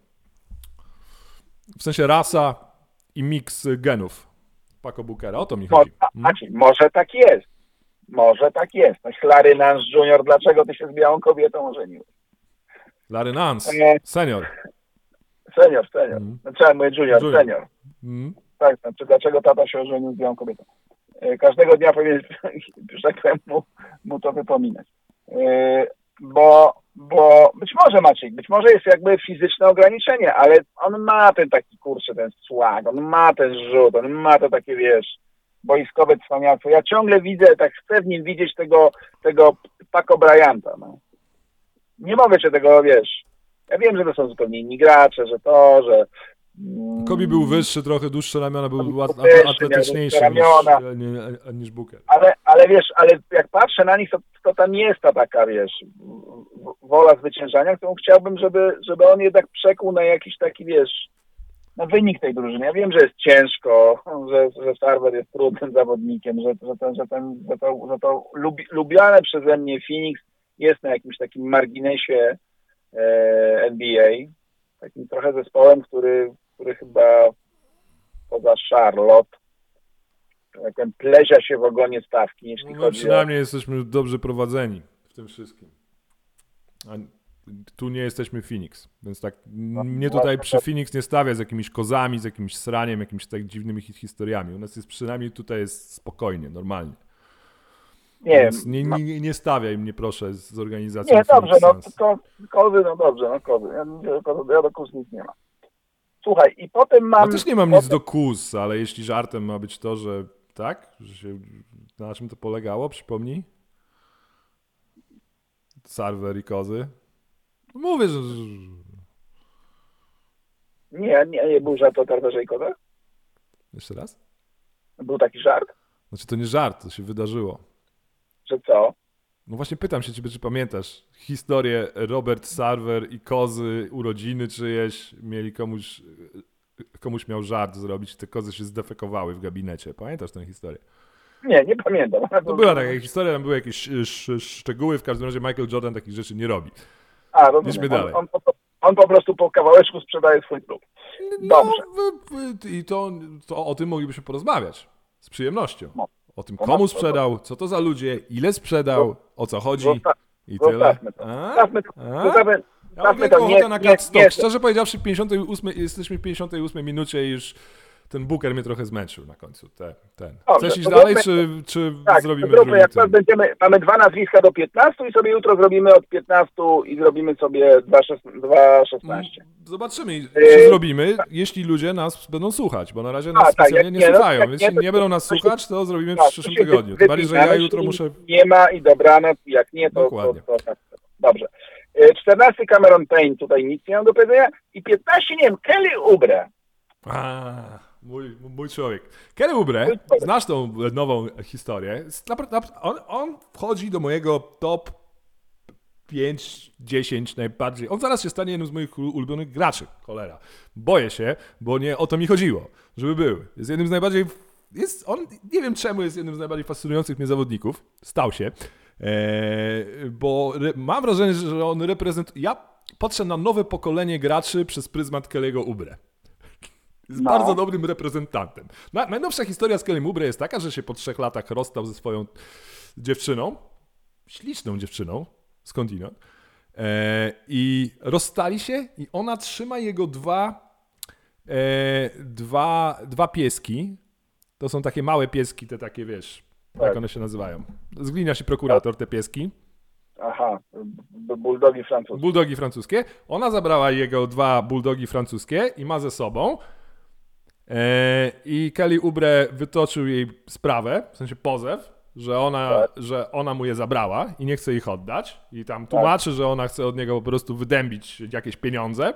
W sensie rasa i miks genów Paco Bookera. O to mi Mo, chodzi. a, Hmm? Maciej, może tak jest. Może tak jest. No, Larry Nance junior, dlaczego ty się z białą kobietą ożenił? Larry Nance, Nie. senior. Senior, senior. Mm. Znaczy, ja mówię junior, Junior. senior. Hmm? Tak, znaczy dlaczego tata się ożenił z białą kobietą? E, Każdego dnia powinien, że tak powiem, mu, mu to wypominać. E, Bo, bo być może Maciek, być może jest jakby fizyczne ograniczenie, ale on ma ten taki, kurczę, ten swag, on ma ten rzut, on ma to takie, wiesz, boiskowe cwaniactwo. Ja ciągle widzę, tak chcę w nim widzieć tego, tego Paco Bryanta, no. Nie mogę się tego, wiesz, ja wiem, że to są zupełnie inni gracze, że to, że... mm, Kobe był wyższy, trochę dłuższe ramiona, był Kobe łat- był wyższy, atletyczniejszy miał niż, ramiona. nie, niż Booker. Ale, ale wiesz, ale jak patrzę na nich, to, to tam jest ta taka, wiesz, w- wola zwyciężania, którą chciałbym, żeby, żeby on jednak przekuł na jakiś taki, wiesz, na wynik tej drużyny. Ja wiem, że jest ciężko, że, że Sarver jest trudnym zawodnikiem, że, że, ten, że, ten, że to, że to lubi, lubiane przeze mnie Phoenix jest na jakimś takim marginesie e, N B A, takim trochę zespołem, który, który chyba poza Charlotte ten plezia się w ogonie stawki, jeśli No, chodzi przynajmniej jesteśmy dobrze prowadzeni w tym wszystkim. A tu nie jesteśmy Phoenix, więc tak mnie tutaj przy Phoenix nie stawia z jakimiś kozami, z jakimś sraniem, jakimiś tak dziwnymi hi- historiami. U nas jest przynajmniej tutaj jest spokojnie, normalnie. o... Nie wiem. Więc nie, ma- nie, nie stawiaj mnie proszę z organizacją Nie, dobrze, Phoenix no Suns. ko, kozy, no dobrze, no kozy. Ja, ja, ja do kóz nic nie mam. Słuchaj, i potem mam... Ja też nie mam potem, nic do kus, ale jeśli żartem ma być to, że tak, że się, na czym to polegało, przypomnij? Sarver i kozy. No mówię, że... że- Nie, nie, nie był żart o Tarwerze i kozach? Jeszcze raz? Był taki żart, Znaczy to nie żart, to się wydarzyło. że co? No właśnie pytam się ciebie, czy pamiętasz historię Robert Sarver i kozy, urodziny czyjeś, mieli komuś, komuś miał żart zrobić, te kozy się zdefekowały w gabinecie. Pamiętasz tę historię? Nie, nie pamiętam. To była taka historia, tam były jakieś sz- szczegóły, w każdym razie Michael Jordan takich rzeczy nie robi. A, rozumiem. Idźmy dalej. On, on, po- on po prostu po kawałeczku sprzedaje swój klub. Dobrze. No, w- w- i to, to o tym moglibyśmy porozmawiać z przyjemnością. No. O tym, No, komu no, sprzedał, co to za ludzie, ile sprzedał, o co chodzi Zosta- i tyle. Zostawmy to. A? Zostawmy to. A? Zostawmy, Ja mam zostawmy wielką to. Nie, ochotę na nie, cut stop. nie, Szczerze powiedziawszy, w pięćdziesiątej ósmej, jesteśmy w pięćdziesiątej ósmej minucie i już ten Booker mnie trochę zmęczył na końcu. Te, ten. Dobrze, Chcesz iść to dalej, zróbmy- czy, czy Tak, zrobimy zróbmy, drugi jak ten? będziemy, mamy dwa nazwiska do piętnastu i sobie jutro zrobimy od piętnastu i zrobimy sobie dwa szesnaście. Zobaczymy, Yy, czy zrobimy, jeśli ludzie nas będą słuchać, bo na razie nas A, tak, specjalnie jak nie nie, no, słuchają, jak więc nie, jeśli to- nie będą nas to się- słuchać, to zrobimy w Tak, przyszłym to się tygodniu. Tym bardziej, że ja wypina, jutro jeśli muszę... Nie ma i dobranoc, jak nie, to, to, Dokładnie. to tak. Dobrze. czternasty Cameron Payne, tutaj nic nie mam do powiedzenia. I piętnaście, nie wiem, Kelly Oubre. A, mój, mój człowiek. Kelly Oubre, znasz tą nową historię. On, on wchodzi do mojego top pięć dziesięć najbardziej. On zaraz się stanie jednym z moich ulubionych graczy. Cholera. Boję się, bo nie o to mi chodziło, żeby był. Jest jednym z najbardziej... Jest, on, nie wiem czemu jest jednym z najbardziej fascynujących mnie zawodników. Stał się. Eee, bo re, mam wrażenie, że on reprezentuje... Ja patrzę na nowe pokolenie graczy przez pryzmat Kelly'ego Oubre. Jest No. bardzo dobrym reprezentantem. Na, najnowsza historia z Kellym Oubre jest taka, że się po trzech latach rozstał ze swoją dziewczyną. Śliczną dziewczyną. Skądinąd. E, I rozstali się i ona trzyma jego dwa, e, dwa, dwa pieski. To są takie małe pieski, te takie, wiesz, Tak. jak one się nazywają. Zglinia się prokurator, te pieski. Aha, b- bulldogi francuskie. Bulldogi francuskie. Ona zabrała jego dwa bulldogi francuskie i ma ze sobą. E, I Kelly Oubre wytoczył jej sprawę, w sensie pozew, że ona, Tak. że ona mu je zabrała i nie chce ich oddać. I tam tłumaczy, że ona chce od niego po prostu wydębić jakieś pieniądze.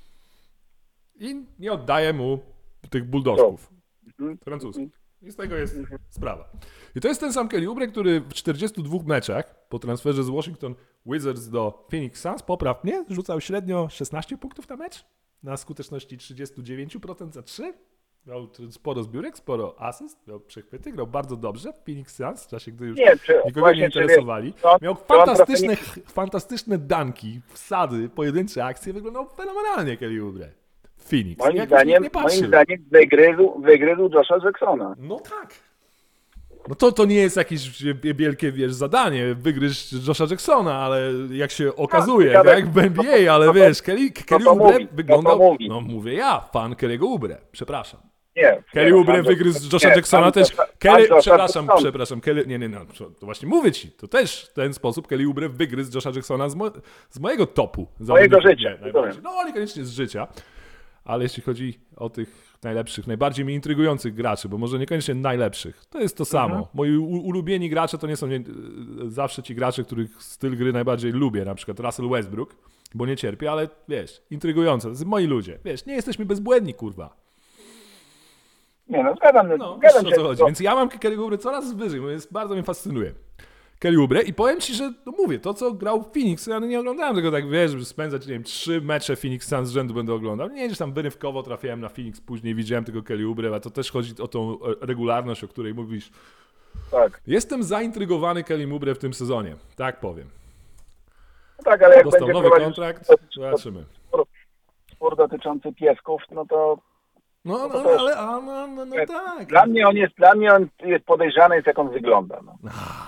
I nie oddaje mu tych bulldogów francuskich. I z tego jest sprawa. I to jest ten sam Kelly Oubre, który w czterdziestu dwóch meczach po transferze z Washington Wizards do Phoenix Suns, popraw mnie, rzucał średnio szesnaście punktów na mecz na skuteczności trzydzieści dziewięć procent za trzy. Miał sporo zbiórek, sporo asyst, miał przechwyty, grał bardzo dobrze w Phoenix Suns, w czasie, gdy już Nie, czy, nikogo właśnie, nie interesowali. Czy, to, Miał to on fantastyczne, trochę fantastyczne danki, wsady, pojedyncze akcje, wyglądał fenomenalnie Kelly Oubre. Phoenix. Moim Jakoś zdaniem, nie moim patrzył. zdaniem wygryzł, wygryzł Josha Jacksona. No tak. No to, to nie jest jakieś wielkie, wiesz, zadanie, wygryźć Josha Jacksona, ale jak się okazuje, ciekawe. jak w N B A, ale No to- wiesz, Kelly, Kelly to Oubre mówi, no to wyglądał, mówi. no mówię ja, fan Kelly'ego Oubre, przepraszam. Nie. Kelly nie, Oubre pan- wygryzł Josha nie, Jacksona pan- też. pan- Kelly, pan- przepraszam, pan- przepraszam, Kelly, nie, nie, no, to właśnie mówię ci, to też w ten sposób Kelly Oubre wygryzł Josha Jacksona z, mo, z mojego topu. Mojego zawodników. życia, Nie, najbardziej. rozumiem. No niekoniecznie z życia, ale jeśli chodzi o tych najlepszych, najbardziej mi intrygujących graczy, bo może niekoniecznie najlepszych, to jest to samo. Mhm. Moi u- ulubieni gracze to nie są nie, zawsze ci gracze, których styl gry najbardziej lubię, na przykład Russell Westbrook, bo nie cierpię, ale wiesz, intrygujące, to są moi ludzie. Wiesz, nie jesteśmy bezbłędni, kurwa. Nie, no zgadzam, No, zgadzam wiesz, o się. co chodzi. To- Więc ja mam Kelly Oubre coraz wyżej, bo jest, bardzo mnie fascynuje. Kelly Oubre i powiem ci, że no mówię, to co grał w Phoenix, ja nie oglądałem tego tak, wiesz, żeby spędzać, nie wiem, trzy mecze Phoenix Suns z rzędu będę oglądał. Nie, gdzieś tam wyrywkowo trafiałem na Phoenix, później widziałem tego Kelly Oubre, a to też chodzi o tą e, regularność, o której mówisz. Tak, Jestem zaintrygowany Kelly Oubre w tym sezonie, tak powiem. no tak, ale jak Dostał będzie nowy prowadzić kontrakt, spór- zobaczymy. spór dotyczący piesków, no to No, no, to no też- ale, a, no, no, no tak. dla mnie on jest, dla mnie on jest podejrzany, jest jak on wygląda. No.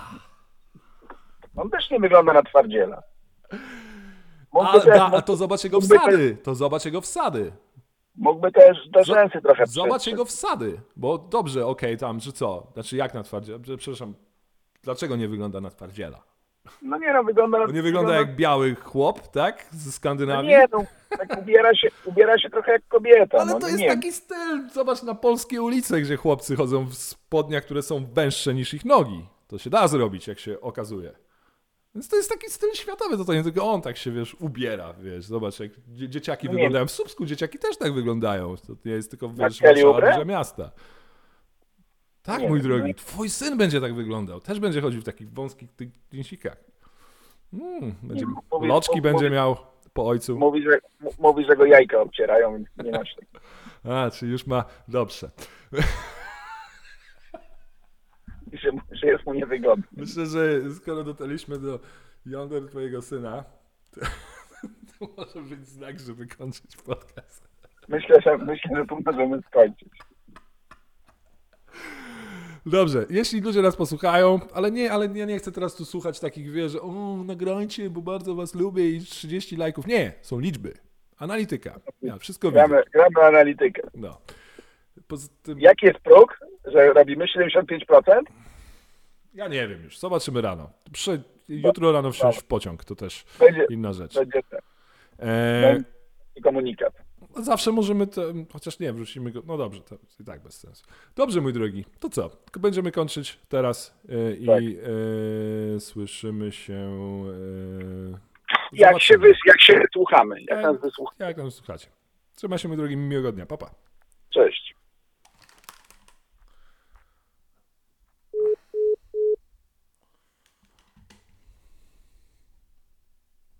On też nie wygląda na twardziela. A, Mógłby też, da, a to zobacz jego mógłby wsady, to zobacz jego wsady. mógłby też do Zo- rzęsy trochę Zobacz przytrzeć. jego wsady, bo dobrze, okej, tam, czy co? Znaczy jak na twardziela? Przepraszam, dlaczego nie wygląda na twardziela? No nie no, wygląda na... Bo nie wygląda jak biały chłop, tak? Ze No Skandynawii? nie no, tak ubiera się, ubiera się trochę jak kobieta. Ale no, to nie, jest nie. taki styl, zobacz na polskie ulice, gdzie chłopcy chodzą w spodniach, które są węższe niż ich nogi. To się da zrobić, jak się okazuje. Więc to jest taki styl światowy, to, to nie tylko on tak się, wiesz, ubiera, wiesz, zobacz, jak dzie- dzieciaki No nie. wyglądają. W Słupsku dzieciaki też tak wyglądają, to nie jest tylko, wiesz, Kelly Warszawa, Oubre? duże miasta. Tak, Nie mój wiem, drogi, no. twój syn będzie tak wyglądał, też będzie chodził w takich wąskich tych dżinsikach. Mm, będzie, Nie, mówi- loczki mówi- będzie miał po ojcu. Mówi, że, m- mówi, że go jajka obcierają, więc nie masz tak. A, czy już ma, dobrze. Że, że jest mu niewygodny. Myślę, że skoro dotarliśmy do jąder twojego syna, to, to może być znak, żeby kończyć podcast. Myślę, że, myślę, że tu możemy skończyć. Dobrze, jeśli ludzie nas posłuchają, ale nie, ale ja nie chcę teraz tu słuchać takich, wiesz, że o, nagrajcie, bo bardzo was lubię i trzydzieści lajków. Nie, są liczby. Analityka. Ja wszystko widzę. Gramy, gramy analitykę. No. Poza tym, Jaki jest próg, że robimy siedemdziesiąt pięć procent? ja nie wiem już, zobaczymy rano. Prze, jutro rano wsiąść w pociąg, to też Będzie, inna rzecz. będzie ten E, komunikat. Zawsze możemy, to, chociaż nie, wrzucimy go, no dobrze, to i tak bez sensu. Dobrze, mój drogi, to co? Tylko będziemy kończyć teraz e, i Tak. e, słyszymy się... E, jak się, Zobaczymy. wys, jak się wysłuchamy, jak Jak- nas wysłucha. Jak tam słuchacie? Trzymaj się, mój drogi, miłego dnia. Pa, pa.